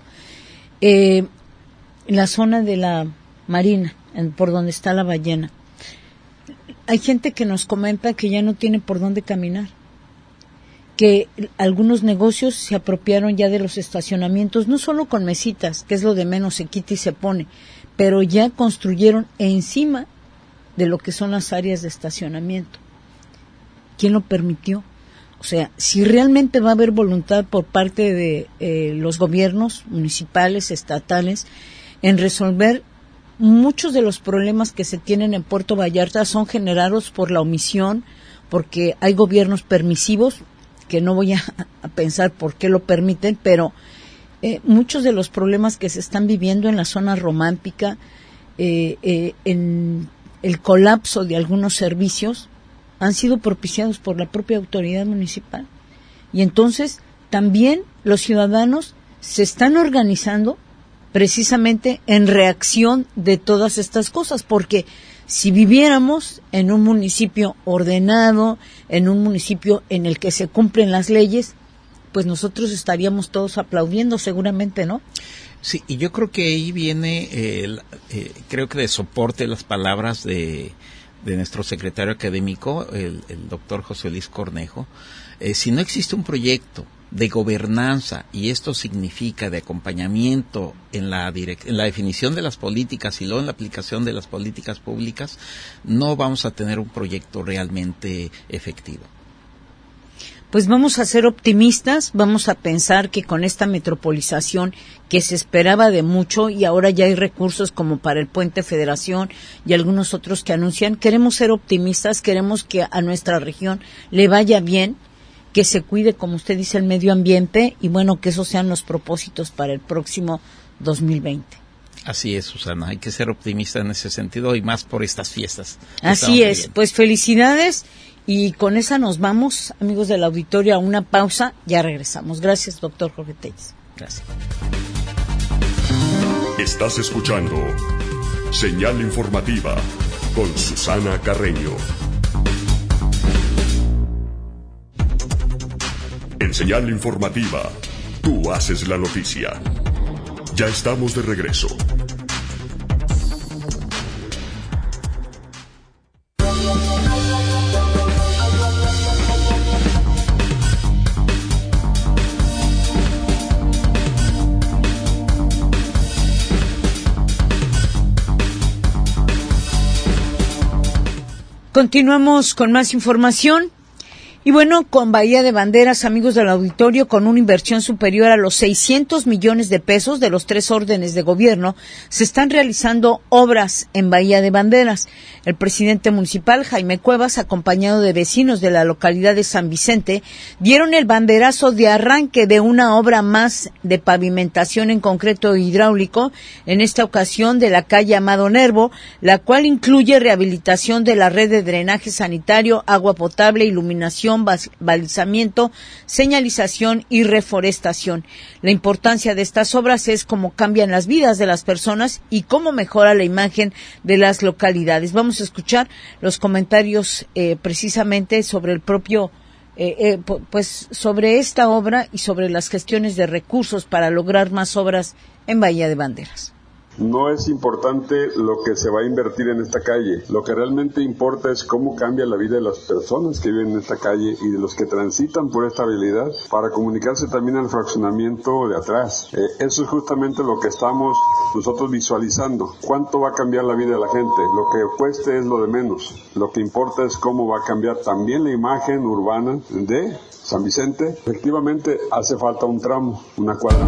[SPEAKER 2] eh, en la zona de la Marina, en, por donde está la ballena. Hay gente que nos comenta que ya no tiene por dónde caminar, que algunos negocios se apropiaron ya de los estacionamientos, no solo con mesitas, que es lo de menos, se quita y se pone, pero ya construyeron encima de lo que son las áreas de estacionamiento. ¿Quién lo permitió? O sea, si realmente va a haber voluntad por parte de eh, los gobiernos municipales, estatales, en resolver muchos de los problemas que se tienen en Puerto Vallarta, son generados por la omisión, porque hay gobiernos permisivos, que no voy a, a pensar por qué lo permiten, pero eh, muchos de los problemas que se están viviendo en la zona romántica, eh, eh, en el colapso de algunos servicios, han sido propiciados por la propia autoridad municipal. Y entonces también los ciudadanos se están organizando precisamente en reacción de todas estas cosas, porque si viviéramos en un municipio ordenado, en un municipio en el que se cumplen las leyes, pues nosotros estaríamos todos aplaudiendo seguramente, ¿no?
[SPEAKER 21] Sí, y yo creo que ahí viene, eh, eh, creo que de soporte las palabras de, de nuestro secretario académico, el, el doctor José Luis Cornejo. Eh, si no existe un proyecto de gobernanza, y esto significa de acompañamiento en la direct- en la definición de las políticas y luego en la aplicación de las políticas públicas, no vamos a tener un proyecto realmente efectivo.
[SPEAKER 2] Pues vamos a ser optimistas, vamos a pensar que con esta metropolización que se esperaba de mucho, y ahora ya hay recursos como para el Puente Federación y algunos otros que anuncian, queremos ser optimistas, queremos que a nuestra región le vaya bien, que se cuide, como usted dice, el medio ambiente, y bueno, que esos sean los propósitos para el próximo dos mil veinte.
[SPEAKER 21] Así es, Susana, hay que ser optimista en ese sentido y más por estas fiestas.
[SPEAKER 2] Así es, viviendo. Pues felicidades y con esa nos vamos, amigos del auditorio, a una pausa, ya regresamos. Gracias, doctor Jorge Telles.
[SPEAKER 21] Gracias.
[SPEAKER 1] Estás escuchando Señal Informativa con Susana Carreño. En Señal Informativa, tú haces la noticia. Ya estamos de regreso.
[SPEAKER 2] Continuamos con más información. Y bueno, con Bahía de Banderas, amigos del auditorio, con una inversión superior a los seiscientos millones de pesos de los tres órdenes de gobierno, se están realizando obras en Bahía de Banderas. El presidente municipal, Jaime Cuevas, acompañado de vecinos de la localidad de San Vicente, dieron el banderazo de arranque de una obra más de pavimentación en concreto hidráulico, en esta ocasión de la calle Amado Nervo, la cual incluye rehabilitación de la red de drenaje sanitario, agua potable, iluminación, balizamiento, señalización y reforestación. La importancia de estas obras es cómo cambian las vidas de las personas y cómo mejora la imagen de las localidades. Vamos a escuchar los comentarios eh, precisamente sobre el propio, eh, eh, pues sobre esta obra y sobre las gestiones de recursos para lograr más obras en Bahía de Banderas.
[SPEAKER 3] No es importante lo que se va a invertir en esta calle, lo que realmente importa es cómo cambia la vida de las personas que viven en esta calle y de los que transitan por esta vialidad para comunicarse también al fraccionamiento de atrás. Eh, eso es justamente lo que estamos nosotros visualizando. ¿Cuánto va a cambiar la vida de la gente? Lo que cueste es lo de menos. Lo que importa es cómo va a cambiar también la imagen urbana de San Vicente. Efectivamente hace falta un tramo, una cuadra.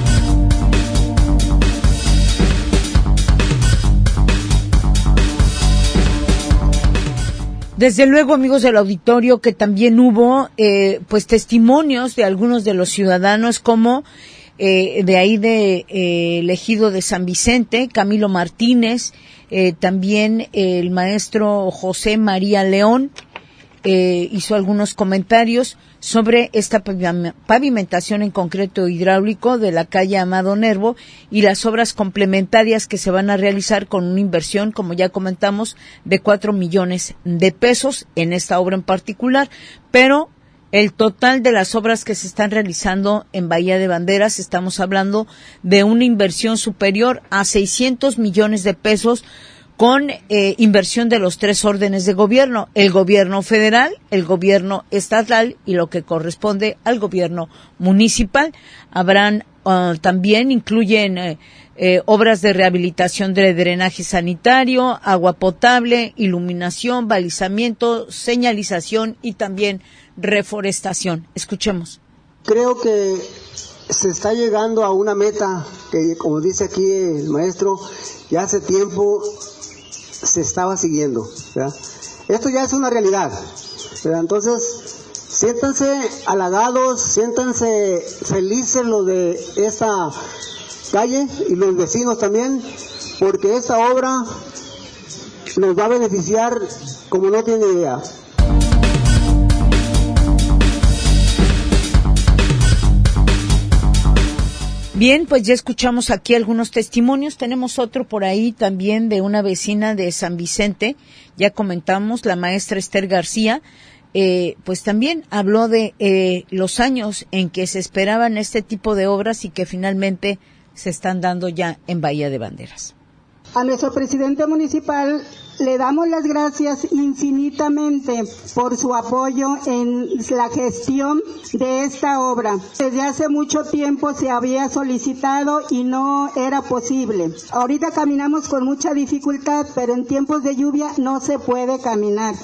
[SPEAKER 2] Desde luego, amigos del auditorio, que también hubo eh, pues testimonios de algunos de los ciudadanos, como eh, de ahí de eh, el ejido de San Vicente, Camilo Martínez, eh, también eh, el maestro José María León eh, hizo algunos comentarios sobre esta pavimentación en concreto hidráulico de la calle Amado Nervo y las obras complementarias que se van a realizar con una inversión, como ya comentamos, de cuatro millones de pesos en esta obra en particular, pero el total de las obras que se están realizando en Bahía de Banderas, estamos hablando de una inversión superior a seiscientos millones de pesos, con eh, inversión de los tres órdenes de gobierno, el gobierno federal, el gobierno estatal y lo que corresponde al gobierno municipal. Habrán uh, también, incluyen eh, eh, obras de rehabilitación de drenaje sanitario, agua potable, iluminación, balizamiento, señalización y también reforestación. Escuchemos.
[SPEAKER 22] Creo que se está llegando a una meta que, como dice aquí el maestro, ya hace tiempo se estaba siguiendo, ¿verdad? Esto ya es una realidad, ¿verdad? Entonces, siéntanse halagados, siéntanse felices los de esta calle y los vecinos también, porque esta obra nos va a beneficiar como no tienen idea.
[SPEAKER 2] Bien, pues ya escuchamos aquí algunos testimonios. Tenemos otro por ahí también de una vecina de San Vicente. Ya comentamos, la maestra Esther García, eh, pues también habló de eh, los años en que se esperaban este tipo de obras y que finalmente se están dando ya en Bahía de Banderas.
[SPEAKER 23] A nuestro presidente municipal le damos las gracias infinitamente por su apoyo en la gestión de esta obra. Desde hace mucho tiempo se había solicitado y no era posible. Ahorita caminamos con mucha dificultad, pero en tiempos de lluvia no se puede caminar.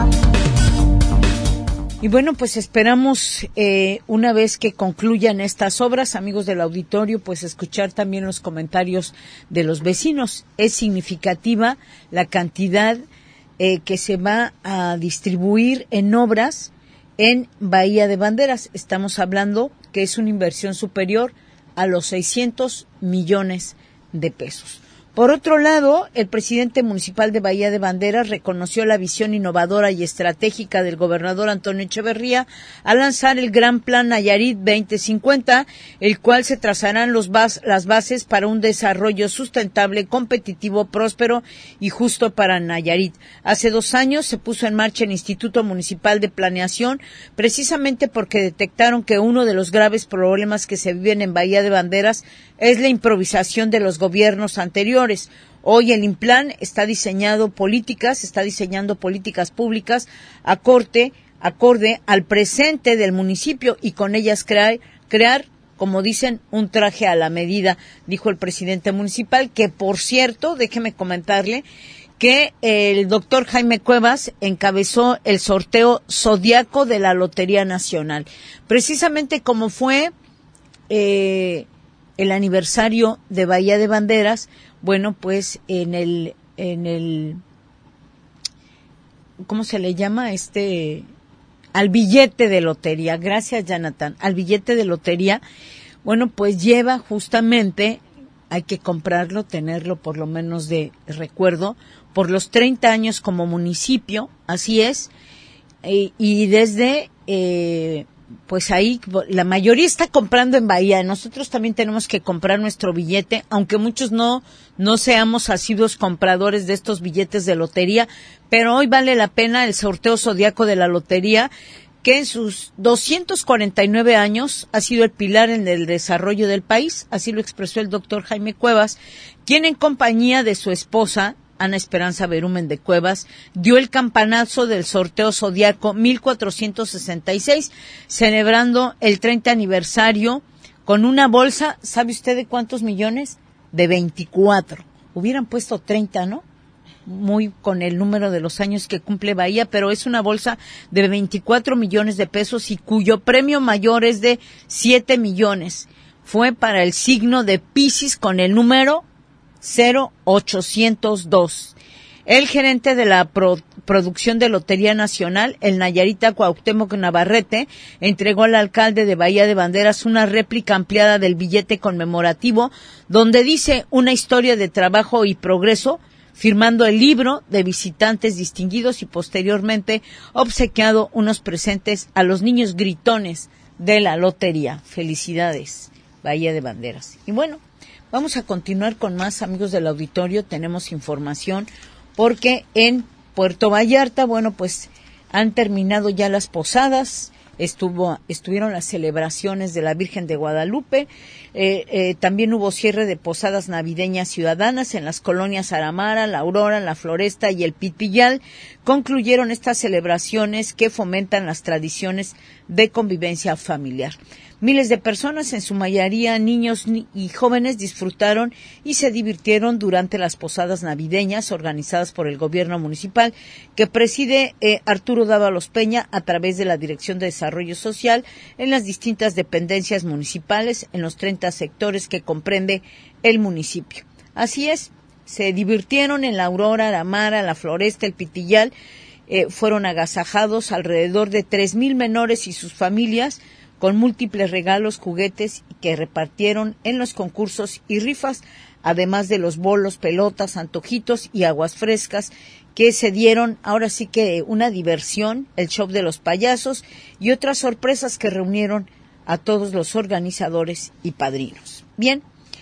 [SPEAKER 2] Y bueno, pues esperamos eh, una vez que concluyan estas obras, amigos del auditorio, pues escuchar también los comentarios de los vecinos. Es significativa la cantidad eh, que se va a distribuir en obras en Bahía de Banderas. Estamos hablando que es una inversión superior a los seiscientos millones de pesos. Por otro lado, el presidente municipal de Bahía de Banderas reconoció la visión innovadora y estratégica del gobernador Antonio Echeverría al lanzar el Gran Plan Nayarit veinte cincuenta, el cual se trazarán los bas- las bases para un desarrollo sustentable, competitivo, próspero y justo para Nayarit. Hace dos años se puso en marcha el Instituto Municipal de Planeación, precisamente porque detectaron que uno de los graves problemas que se viven en Bahía de Banderas es la improvisación de los gobiernos anteriores. Hoy el INPLAN está diseñado políticas, está diseñando políticas públicas acorde, acorde al presente del municipio y con ellas crear, crear, como dicen, un traje a la medida, dijo el presidente municipal, que por cierto, déjeme comentarle que el doctor Jaime Cuevas encabezó el sorteo zodiaco de la Lotería Nacional. Precisamente como fue eh, el aniversario de Bahía de Banderas, bueno, pues en el, en el, ¿cómo se le llama? Este, al billete de lotería. Gracias, Jonathan. Al billete de lotería, bueno, pues lleva justamente, hay que comprarlo, tenerlo por lo menos de recuerdo, por los treinta años como municipio, así es, y, y desde, eh, pues ahí la mayoría está comprando en Bahía. Nosotros también tenemos que comprar nuestro billete, aunque muchos no no seamos asiduos compradores de estos billetes de lotería, pero hoy vale la pena el sorteo zodiaco de la lotería, que en sus doscientos cuarenta y nueve años ha sido el pilar en el desarrollo del país, así lo expresó el doctor Jaime Cuevas, quien en compañía de su esposa Ana Esperanza Berumen de Cuevas, dio el campanazo del sorteo zodiaco mil cuatrocientos sesenta y seis, celebrando el treinta aniversario con una bolsa, ¿sabe usted de cuántos millones? De veinticuatro. Hubieran puesto treinta, ¿no? Muy con el número de los años que cumple Bahía, pero es una bolsa de veinticuatro millones de pesos y cuyo premio mayor es de siete millones. Fue para el signo de Piscis con el número cero ochocientos dos. El gerente de la pro, producción de Lotería Nacional, el Nayarita Cuauhtémoc Navarrete, entregó al alcalde de Bahía de Banderas una réplica ampliada del billete conmemorativo, donde dice una historia de trabajo y progreso, firmando el libro de visitantes distinguidos y posteriormente obsequiado unos presentes a los niños gritones de la lotería. Felicidades, Bahía de Banderas. Y bueno, vamos a continuar con más, amigos del auditorio. Tenemos información porque en Puerto Vallarta, bueno, pues han terminado ya las posadas, estuvo estuvieron las celebraciones de la Virgen de Guadalupe, eh, eh, también hubo cierre de posadas navideñas ciudadanas en las colonias Aramara, La Aurora, La Floresta y El Pitillal. Concluyeron estas celebraciones que fomentan las tradiciones de convivencia familiar. Miles de personas, en su mayoría niños y jóvenes, disfrutaron y se divirtieron durante las posadas navideñas organizadas por el gobierno municipal, que preside eh, Arturo Dávalos Peña a través de la Dirección de Desarrollo Social en las distintas dependencias municipales en los treinta sectores que comprende el municipio. Así es, se divirtieron en La Aurora, Aramara, La Floresta, El Pitillal, eh, fueron agasajados alrededor de tres mil menores y sus familias, con múltiples regalos, juguetes que repartieron en los concursos y rifas, además de los bolos, pelotas, antojitos y aguas frescas que se dieron. Ahora sí que una diversión, el show de los payasos y otras sorpresas que reunieron a todos los organizadores y padrinos. Bien,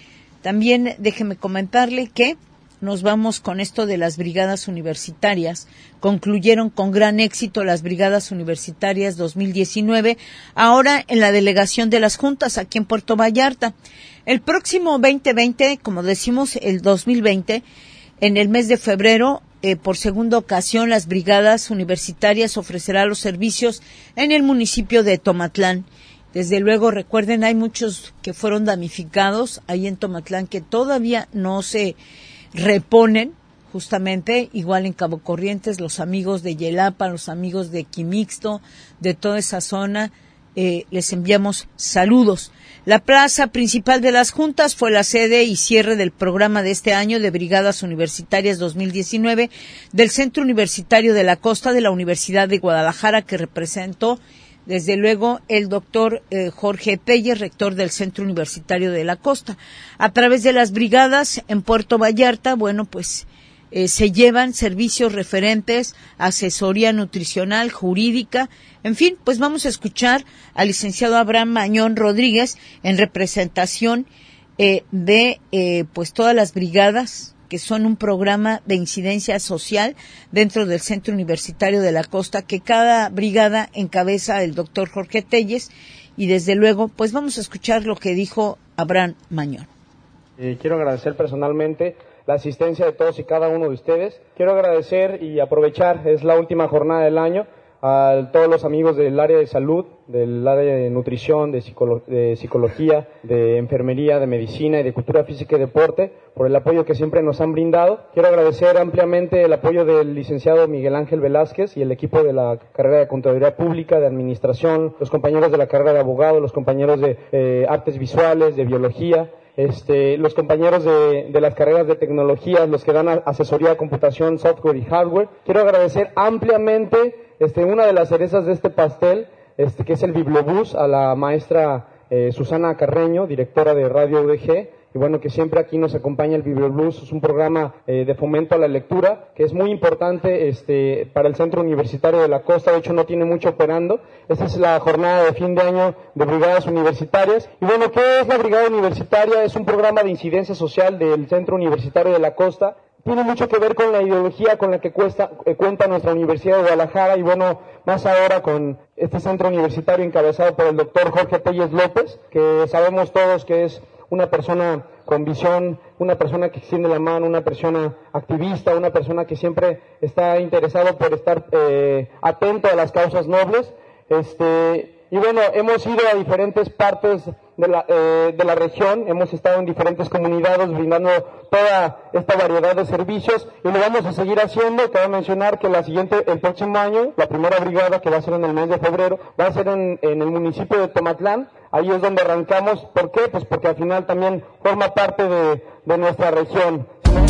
[SPEAKER 2] también déjeme comentarle que nos vamos con esto de las brigadas universitarias. Concluyeron con gran éxito las brigadas universitarias dos mil diecinueve, ahora en la delegación de las juntas aquí en Puerto Vallarta. El próximo veinte veinte, como decimos el dos mil veinte, en el mes de febrero, eh, por segunda ocasión, las brigadas universitarias ofrecerán los servicios en el municipio de Tomatlán. Desde luego, recuerden, hay muchos que fueron damnificados ahí en Tomatlán que todavía no se reponen, justamente, igual en Cabo Corrientes, los amigos de Yelapa, los amigos de Quimixto, de toda esa zona, eh, les enviamos saludos. La plaza principal de las juntas fue la sede y cierre del programa de este año de Brigadas Universitarias dos mil diecinueve del Centro Universitario de la Costa de la Universidad de Guadalajara, que representó desde luego el doctor eh, Jorge Telles, rector del Centro Universitario de la Costa. A través de las brigadas en Puerto Vallarta, bueno, pues eh, se llevan servicios referentes, asesoría nutricional, jurídica, en fin, pues vamos a escuchar al licenciado Abraham Mañón Rodríguez en representación eh, de eh, pues todas las brigadas, que son un programa de incidencia social dentro del Centro Universitario de la Costa, que cada brigada encabeza el doctor Jorge Telles, y desde luego, pues vamos a escuchar lo que dijo Abraham Mañón.
[SPEAKER 4] Eh, quiero agradecer personalmente la asistencia de todos y cada uno de ustedes. Quiero agradecer y aprovechar, es la última jornada del año, a todos los amigos del área de salud, del área de nutrición, de, psicolo- de psicología, de enfermería, de medicina y de cultura física y deporte, por el apoyo que siempre nos han brindado. Quiero agradecer ampliamente el apoyo del licenciado Miguel Ángel Velázquez y el equipo de la carrera de Contaduría Pública, de Administración, los compañeros de la carrera de Abogado, los compañeros de eh, Artes Visuales, de Biología, Este, los compañeros de, de las carreras de tecnología, los que dan asesoría de computación, software y hardware. Quiero agradecer ampliamente este, una de las cerezas de este pastel, este, que es el Bibliobús, a la maestra eh, Susana Carreño, directora de Radio U D G, y bueno, que siempre aquí nos acompaña el Bibliobús. Es un programa eh, de fomento a la lectura, que es muy importante este, para el Centro Universitario de la Costa. De hecho, no tiene mucho operando. Esta es la jornada de fin de año de brigadas universitarias. Y bueno, ¿qué es la brigada universitaria? Es un programa de incidencia social del Centro Universitario de la Costa. Tiene mucho que ver con la ideología con la que cuesta, eh, cuenta nuestra Universidad de Guadalajara, y bueno, más ahora con este centro universitario encabezado por el doctor Jorge Telles López, que sabemos todos que es una persona con visión, una persona que extiende la mano, una persona activista, una persona que siempre está interesado por estar eh, atento a las causas nobles. Este, y bueno, hemos ido a diferentes partes de la, eh, de la región, hemos estado en diferentes comunidades brindando toda esta variedad de servicios, y lo vamos a seguir haciendo. Cabe mencionar que la siguiente, el próximo año, la primera brigada, que va a ser en el mes de febrero, va a ser en, en el municipio de Tomatlán. Ahí es donde arrancamos. ¿Por qué? Pues porque al final también forma parte de, de nuestra región.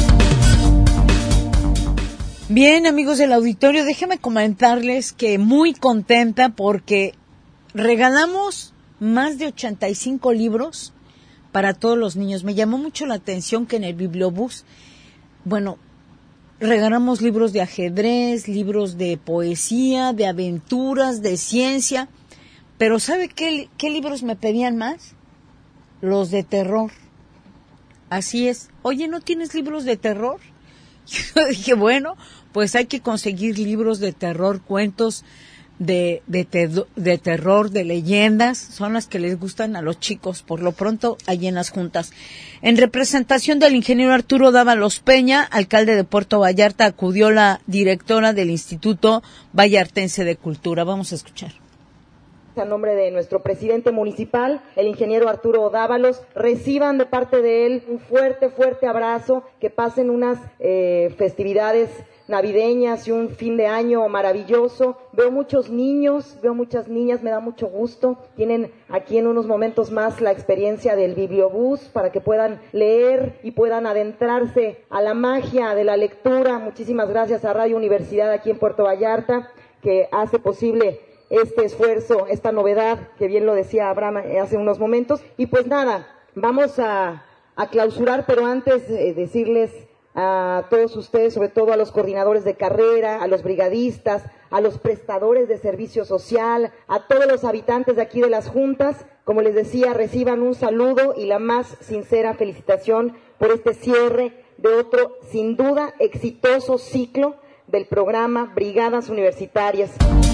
[SPEAKER 2] Bien, amigos del auditorio, déjenme comentarles que muy contenta porque regalamos más de ochenta y cinco libros para todos los niños. Me llamó mucho la atención que en el Bibliobús, bueno, regalamos libros de ajedrez, libros de poesía, de aventuras, de ciencia. Pero ¿sabe qué, qué libros me pedían más? Los de terror. Así es. Oye, ¿no tienes libros de terror? Yo dije, bueno, pues hay que conseguir libros de terror, cuentos de, de, te, de terror, de leyendas. Son las que les gustan a los chicos, por lo pronto, allí en las juntas. En representación del ingeniero Arturo Dávalos Peña, alcalde de Puerto Vallarta, acudió la directora del Instituto Vallartense de Cultura. Vamos a escuchar.
[SPEAKER 6] A nombre de nuestro presidente municipal, el ingeniero Arturo Dávalos, reciban de parte de él un fuerte, fuerte abrazo, que pasen unas eh, festividades navideñas y un fin de año maravilloso. Veo muchos niños, veo muchas niñas, me da mucho gusto. Tienen aquí en unos momentos más la experiencia del Bibliobús para que puedan leer y puedan adentrarse a la magia de la lectura. Muchísimas gracias a Radio Universidad aquí en Puerto Vallarta, que hace posible este esfuerzo, esta novedad, que bien lo decía Abraham hace unos momentos. Y pues nada, vamos a, a clausurar, pero antes eh, decirles a todos ustedes, sobre todo a los coordinadores de carrera, a los brigadistas, a los prestadores de servicio social, a todos los habitantes de aquí de las juntas, como les decía, reciban un saludo y la más sincera felicitación por este cierre de otro, sin duda, exitoso ciclo del programa Brigadas Universitarias.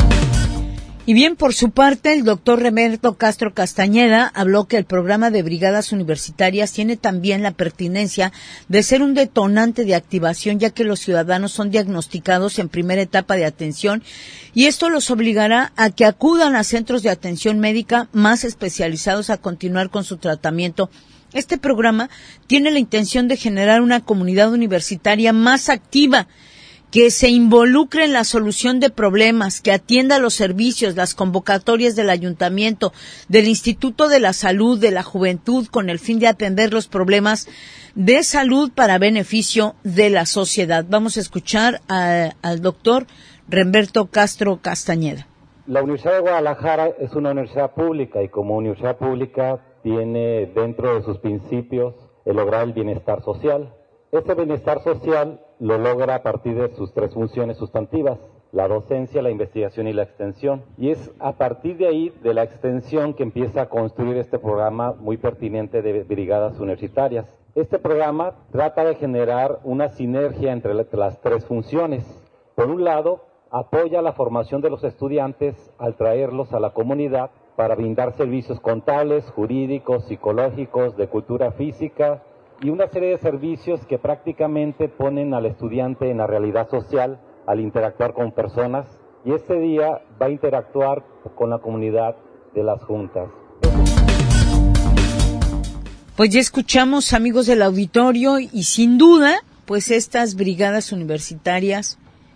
[SPEAKER 2] Y bien, por su parte, el doctor Remberto Castro Castañeda habló que el programa de brigadas universitarias tiene también la pertinencia de ser un detonante de activación, ya que los ciudadanos son diagnosticados en primera etapa de atención, y esto los obligará a que acudan a centros de atención médica más especializados a continuar con su tratamiento. Este programa tiene la intención de generar una comunidad universitaria más activa, que se involucre en la solución de problemas, que atienda los servicios, las convocatorias del ayuntamiento, del Instituto de la Salud, de la Juventud, con el fin de atender los problemas de salud para beneficio de la sociedad. Vamos a escuchar a, al doctor Remberto Castro Castañeda.
[SPEAKER 7] La Universidad de Guadalajara es una universidad pública y como universidad pública tiene dentro de sus principios el lograr el bienestar social. Ese bienestar social lo logra a partir de sus tres funciones sustantivas: la docencia, la investigación y la extensión. Y es a partir de ahí, de la extensión, que empieza a construir este programa muy pertinente de brigadas universitarias. Este programa trata de generar una sinergia entre las tres funciones. Por un lado, apoya la formación de los estudiantes al traerlos a la comunidad para brindar servicios contables, jurídicos, psicológicos, de cultura física y una serie de servicios que prácticamente ponen al estudiante en la realidad social al interactuar con personas, y este día va a interactuar con la comunidad de las juntas.
[SPEAKER 2] Pues ya escuchamos, amigos del auditorio, y sin duda, pues estas brigadas universitarias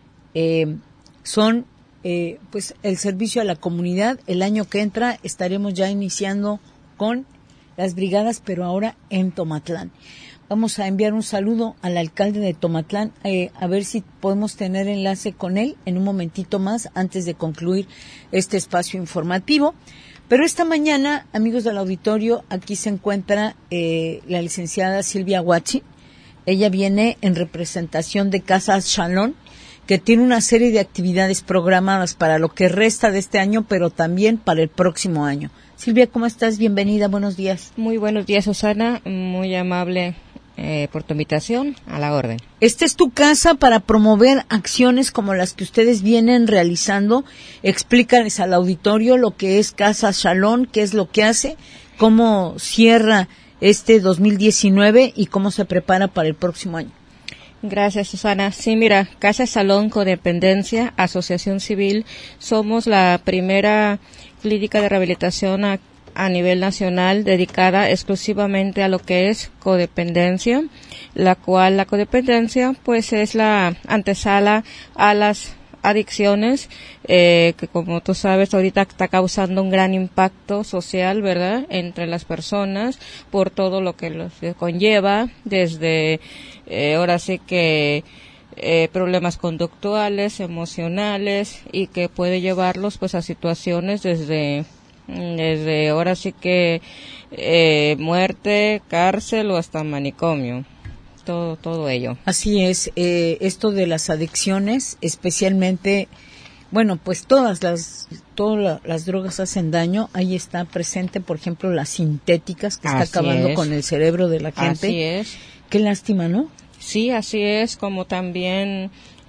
[SPEAKER 2] eh, son eh, pues el servicio a la comunidad. El año que entra estaremos ya iniciando con las brigadas, pero ahora en Tomatlán. Vamos a enviar un saludo al alcalde de Tomatlán, eh, a ver si podemos tener enlace con él en un momentito más antes de concluir este espacio informativo. Pero esta mañana, amigos del auditorio, aquí se encuentra eh, la licenciada Silvia Huachi. Ella viene en representación de Casa Shalom, que tiene una serie de actividades programadas para lo que resta de este año, pero también para el próximo año. Silvia, ¿cómo estás? Bienvenida, buenos días.
[SPEAKER 9] Muy buenos días, Susana, muy amable eh, por tu invitación, a la orden.
[SPEAKER 2] Esta es tu casa para promover acciones como las que ustedes vienen realizando. Explícales al auditorio lo que es Casa Shalom, qué es lo que hace, cómo cierra este dos mil diecinueve y cómo se prepara para el próximo año.
[SPEAKER 9] Gracias, Susana. Sí, mira, Casa Shalom Codependencia, Asociación Civil, somos la primera clínica de rehabilitación a, a nivel nacional dedicada exclusivamente a lo que es codependencia, la cual la codependencia pues es la antesala a las adicciones, eh, que como tú sabes ahorita está causando un gran impacto social, ¿verdad?, entre las personas por todo lo que los conlleva, desde eh, ahora sí que Eh, problemas conductuales, emocionales, y que puede llevarlos pues a situaciones desde desde ahora sí que eh, muerte, cárcel o hasta manicomio, todo todo ello.
[SPEAKER 2] Así es, eh, esto de las adicciones, especialmente, bueno, pues todas las todas la, las drogas hacen daño. Ahí está presente, por ejemplo, las sintéticas, que está
[SPEAKER 9] Así
[SPEAKER 2] acabando
[SPEAKER 9] es.
[SPEAKER 2] con el cerebro de la gente.
[SPEAKER 9] Así es.
[SPEAKER 2] Qué lástima, ¿no?
[SPEAKER 9] Sí, así es, como también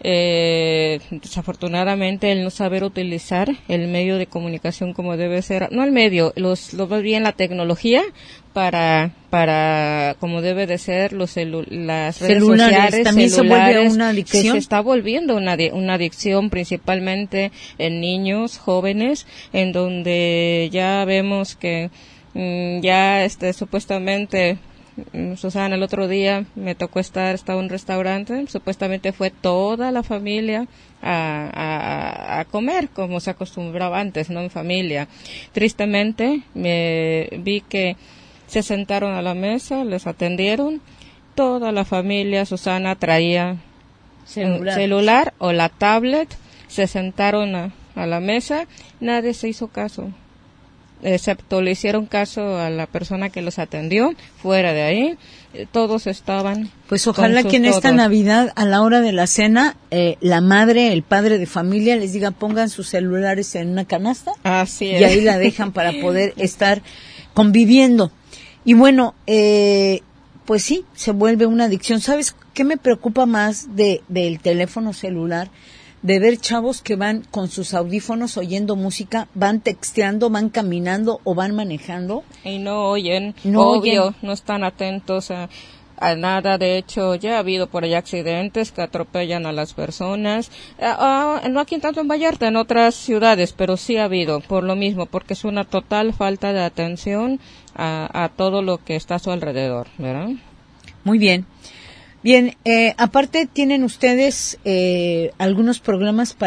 [SPEAKER 9] eh, desafortunadamente el no saber utilizar el medio de comunicación como debe ser, no el medio, los, los más bien la tecnología para para como debe de ser, los celu las redes
[SPEAKER 2] celulares,
[SPEAKER 9] sociales,
[SPEAKER 2] también
[SPEAKER 9] celulares,
[SPEAKER 2] se vuelve una adicción.
[SPEAKER 9] que se está volviendo una una adicción principalmente en niños, jóvenes, en donde ya vemos que mmm, ya este supuestamente Susana, el otro día me tocó estar, estaba en un restaurante, supuestamente fue toda la familia a, a, a comer como se acostumbraba antes, ¿no?, en familia. Tristemente me vi que se sentaron a la mesa, les atendieron, toda la familia, Susana, traía celular, un celular o la tablet, se sentaron a, a la mesa, nadie se hizo caso, excepto le hicieron caso a la persona que los atendió. Fuera de ahí, eh, todos estaban.
[SPEAKER 2] Pues ojalá que en todos. Esta Navidad, a la hora de la cena, eh, la madre, el padre de familia les diga pongan sus celulares en una canasta.
[SPEAKER 9] Así es.
[SPEAKER 2] Y ahí la dejan para poder estar conviviendo. Y bueno, eh, pues sí, se vuelve una adicción. ¿Sabes qué me preocupa más de del teléfono celular? De ver chavos que van con sus audífonos oyendo música, van texteando, van caminando o van manejando.
[SPEAKER 9] Y no oyen,
[SPEAKER 2] no
[SPEAKER 9] obvio,
[SPEAKER 2] oyen.
[SPEAKER 9] No están atentos a, a nada. De hecho, ya ha habido por allá accidentes que atropellan a las personas. Ah, ah, no aquí tanto en Vallarta, en otras ciudades, pero sí ha habido, por lo mismo, porque es una total falta de atención a, a todo lo que está a su alrededor, ¿verdad?
[SPEAKER 2] Muy bien. Bien, eh, aparte tienen ustedes eh, algunos programas para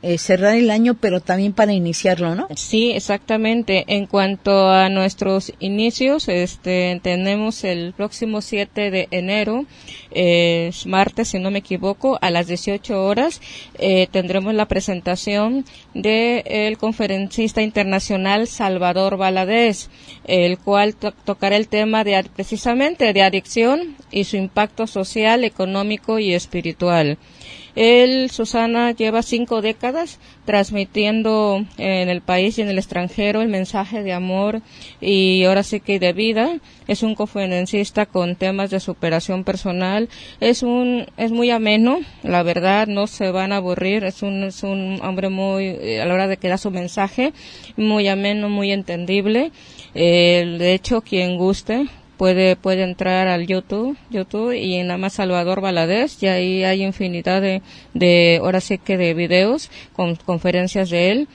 [SPEAKER 2] eh, cerrar el año, pero también para iniciarlo, ¿no?
[SPEAKER 9] Sí, exactamente. En cuanto a nuestros inicios, este, tenemos el próximo siete de enero, eh, martes, si no me equivoco, a las dieciocho horas, eh, tendremos la presentación de el conferencista internacional Salvador Valadez, el cual to- tocará el tema de precisamente de adicción y su impacto social, económico y espiritual. Él, Susana, lleva cinco décadas transmitiendo en el país y en el extranjero el mensaje de amor y ahora sí que de vida. Es un conferencista con temas de superación personal. Es un, es muy ameno, la verdad, no se van a aburrir. Es un, es un hombre muy, eh, a la hora de que da su mensaje, muy ameno, muy entendible. Eh, de hecho, quien guste, puede puede entrar al YouTube YouTube y nada más Salvador Valadez, y ahí hay infinidad de de ahora sí que de videos con conferencias de él.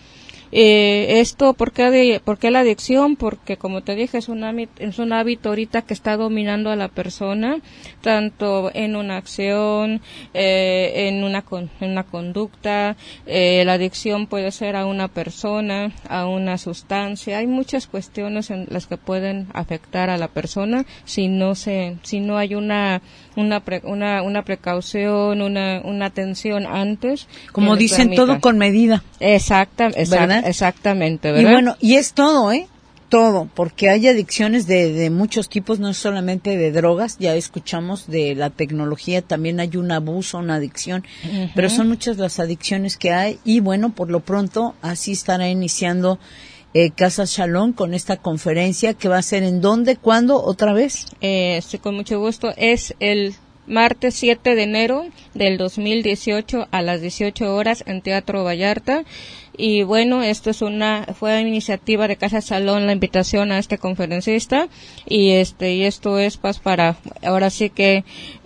[SPEAKER 9] Eh, esto, ¿por qué, de, ¿por qué la adicción? Porque, como te dije, es un, hábito, es un hábito ahorita que está dominando a la persona, tanto en una acción, eh, en, una con, en una conducta. Eh, la adicción puede ser a una persona, a una sustancia. Hay muchas cuestiones en las que pueden afectar a la persona si no se, si no hay una una pre, una, una precaución, una una atención antes.
[SPEAKER 2] Como dicen, todo con medida.
[SPEAKER 9] Exacta, exacta,
[SPEAKER 2] ¿verdad?
[SPEAKER 9] Exactamente, ¿verdad?
[SPEAKER 2] Y bueno, y es todo, ¿eh? Todo, porque hay adicciones de, de muchos tipos, no solamente de drogas, ya escuchamos de la tecnología, también hay un abuso, una adicción, uh-huh. pero son muchas las adicciones que hay y bueno, por lo pronto así estará iniciando eh, Casa Shalom con esta conferencia que va a ser en dónde, cuándo, otra vez.
[SPEAKER 9] Eh, sí, con mucho gusto, es el martes siete de enero del dos mil dieciocho a las dieciocho horas en Teatro Vallarta. Y bueno, esto es una, fue una iniciativa de Casa Salón, la invitación a este conferencista, y este, y esto es pues para, ahora sí que,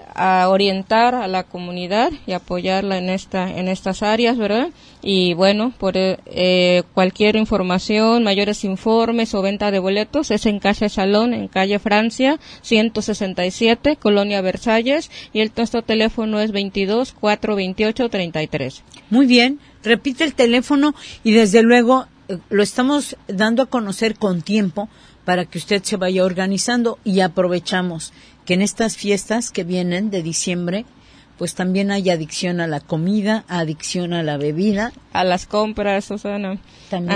[SPEAKER 9] a orientar a la comunidad y apoyarla en esta, en estas áreas, ¿verdad? Y bueno, por eh, cualquier información, mayores informes o venta de boletos es en Casa Salón, en calle Francia, ciento sesenta y siete, Colonia Versalles, y el nuestro teléfono es veintidós, cuatrocientos veintiocho, treinta y tres.
[SPEAKER 2] Muy bien. Repite el teléfono y desde luego eh, lo estamos dando a conocer con tiempo para que usted se vaya organizando y aprovechamos que en estas fiestas que vienen de diciembre pues también hay adicción a la comida, adicción a la bebida.
[SPEAKER 9] A las compras, Susana.
[SPEAKER 2] También.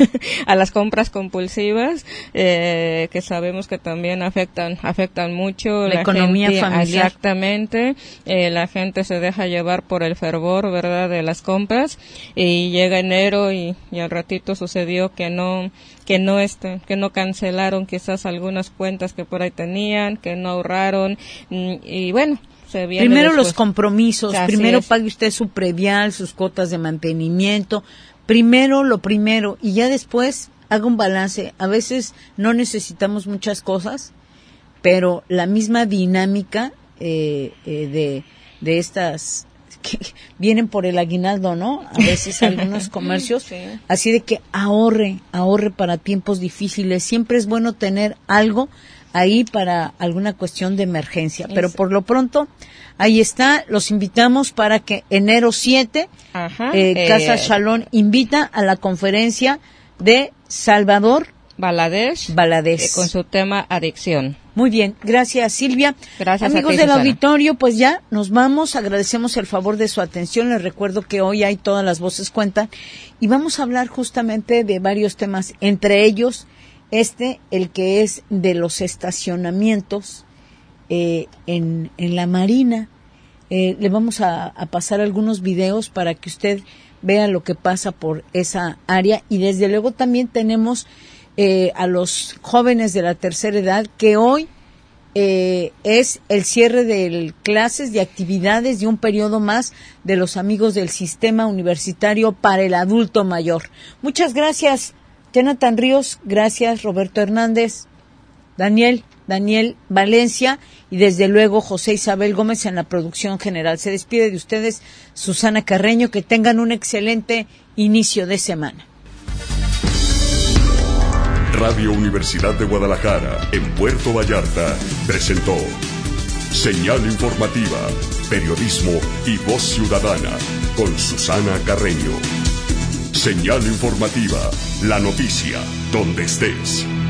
[SPEAKER 9] A las compras compulsivas, eh, que sabemos que también afectan afectan mucho.
[SPEAKER 2] La,
[SPEAKER 9] la
[SPEAKER 2] economía
[SPEAKER 9] gente,
[SPEAKER 2] familiar.
[SPEAKER 9] Exactamente. Eh, la gente se deja llevar por el fervor, ¿verdad?, de las compras. Y llega enero y, y al ratito sucedió que no que no este, que no cancelaron quizás algunas cuentas que por ahí tenían, que no ahorraron. Y, y bueno,
[SPEAKER 2] primero después. Los compromisos,
[SPEAKER 9] Así
[SPEAKER 2] primero
[SPEAKER 9] es.
[SPEAKER 2] Pague usted su predial, sus cuotas de mantenimiento, primero lo primero y ya después haga un balance. A veces no necesitamos muchas cosas, pero la misma dinámica eh, eh, de, de estas que vienen por el aguinaldo, ¿no? A veces algunos comercios, sí. Así de que ahorre, ahorre para tiempos difíciles. Siempre es bueno tener algo ahí para alguna cuestión de emergencia, pero por lo pronto ahí está, los invitamos para que enero siete
[SPEAKER 9] Ajá,
[SPEAKER 2] eh, Casa
[SPEAKER 9] eh,
[SPEAKER 2] Shalom invita a la conferencia de Salvador
[SPEAKER 9] Valadez,
[SPEAKER 2] Valadez.
[SPEAKER 9] Eh, con su tema adicción.
[SPEAKER 2] Muy bien, gracias Silvia.
[SPEAKER 9] Gracias
[SPEAKER 2] Amigos
[SPEAKER 9] a ti,
[SPEAKER 2] del
[SPEAKER 9] Susana.
[SPEAKER 2] auditorio, pues ya nos vamos, agradecemos el favor de su atención, les recuerdo que hoy hay Todas las Voces Cuentan y vamos a hablar justamente de varios temas, entre ellos este, el que es de los estacionamientos eh, en, en la Marina. Eh, le vamos a, a pasar algunos videos para que usted vea lo que pasa por esa área y desde luego también tenemos eh, a los jóvenes de la tercera edad que hoy eh, es el cierre de clases, de actividades de un periodo más de los amigos del sistema universitario para el adulto mayor. Muchas gracias. Jonathan Ríos, gracias Roberto Hernández, Daniel, Daniel Valencia y desde luego José Isabel Gómez en la producción general. Se despide de ustedes Susana Carreño, que tengan un excelente inicio de semana.
[SPEAKER 1] Radio Universidad de Guadalajara, en Puerto Vallarta, presentó Señal Informativa, Periodismo y Voz Ciudadana, con Susana Carreño. Señal informativa, la noticia, donde estés.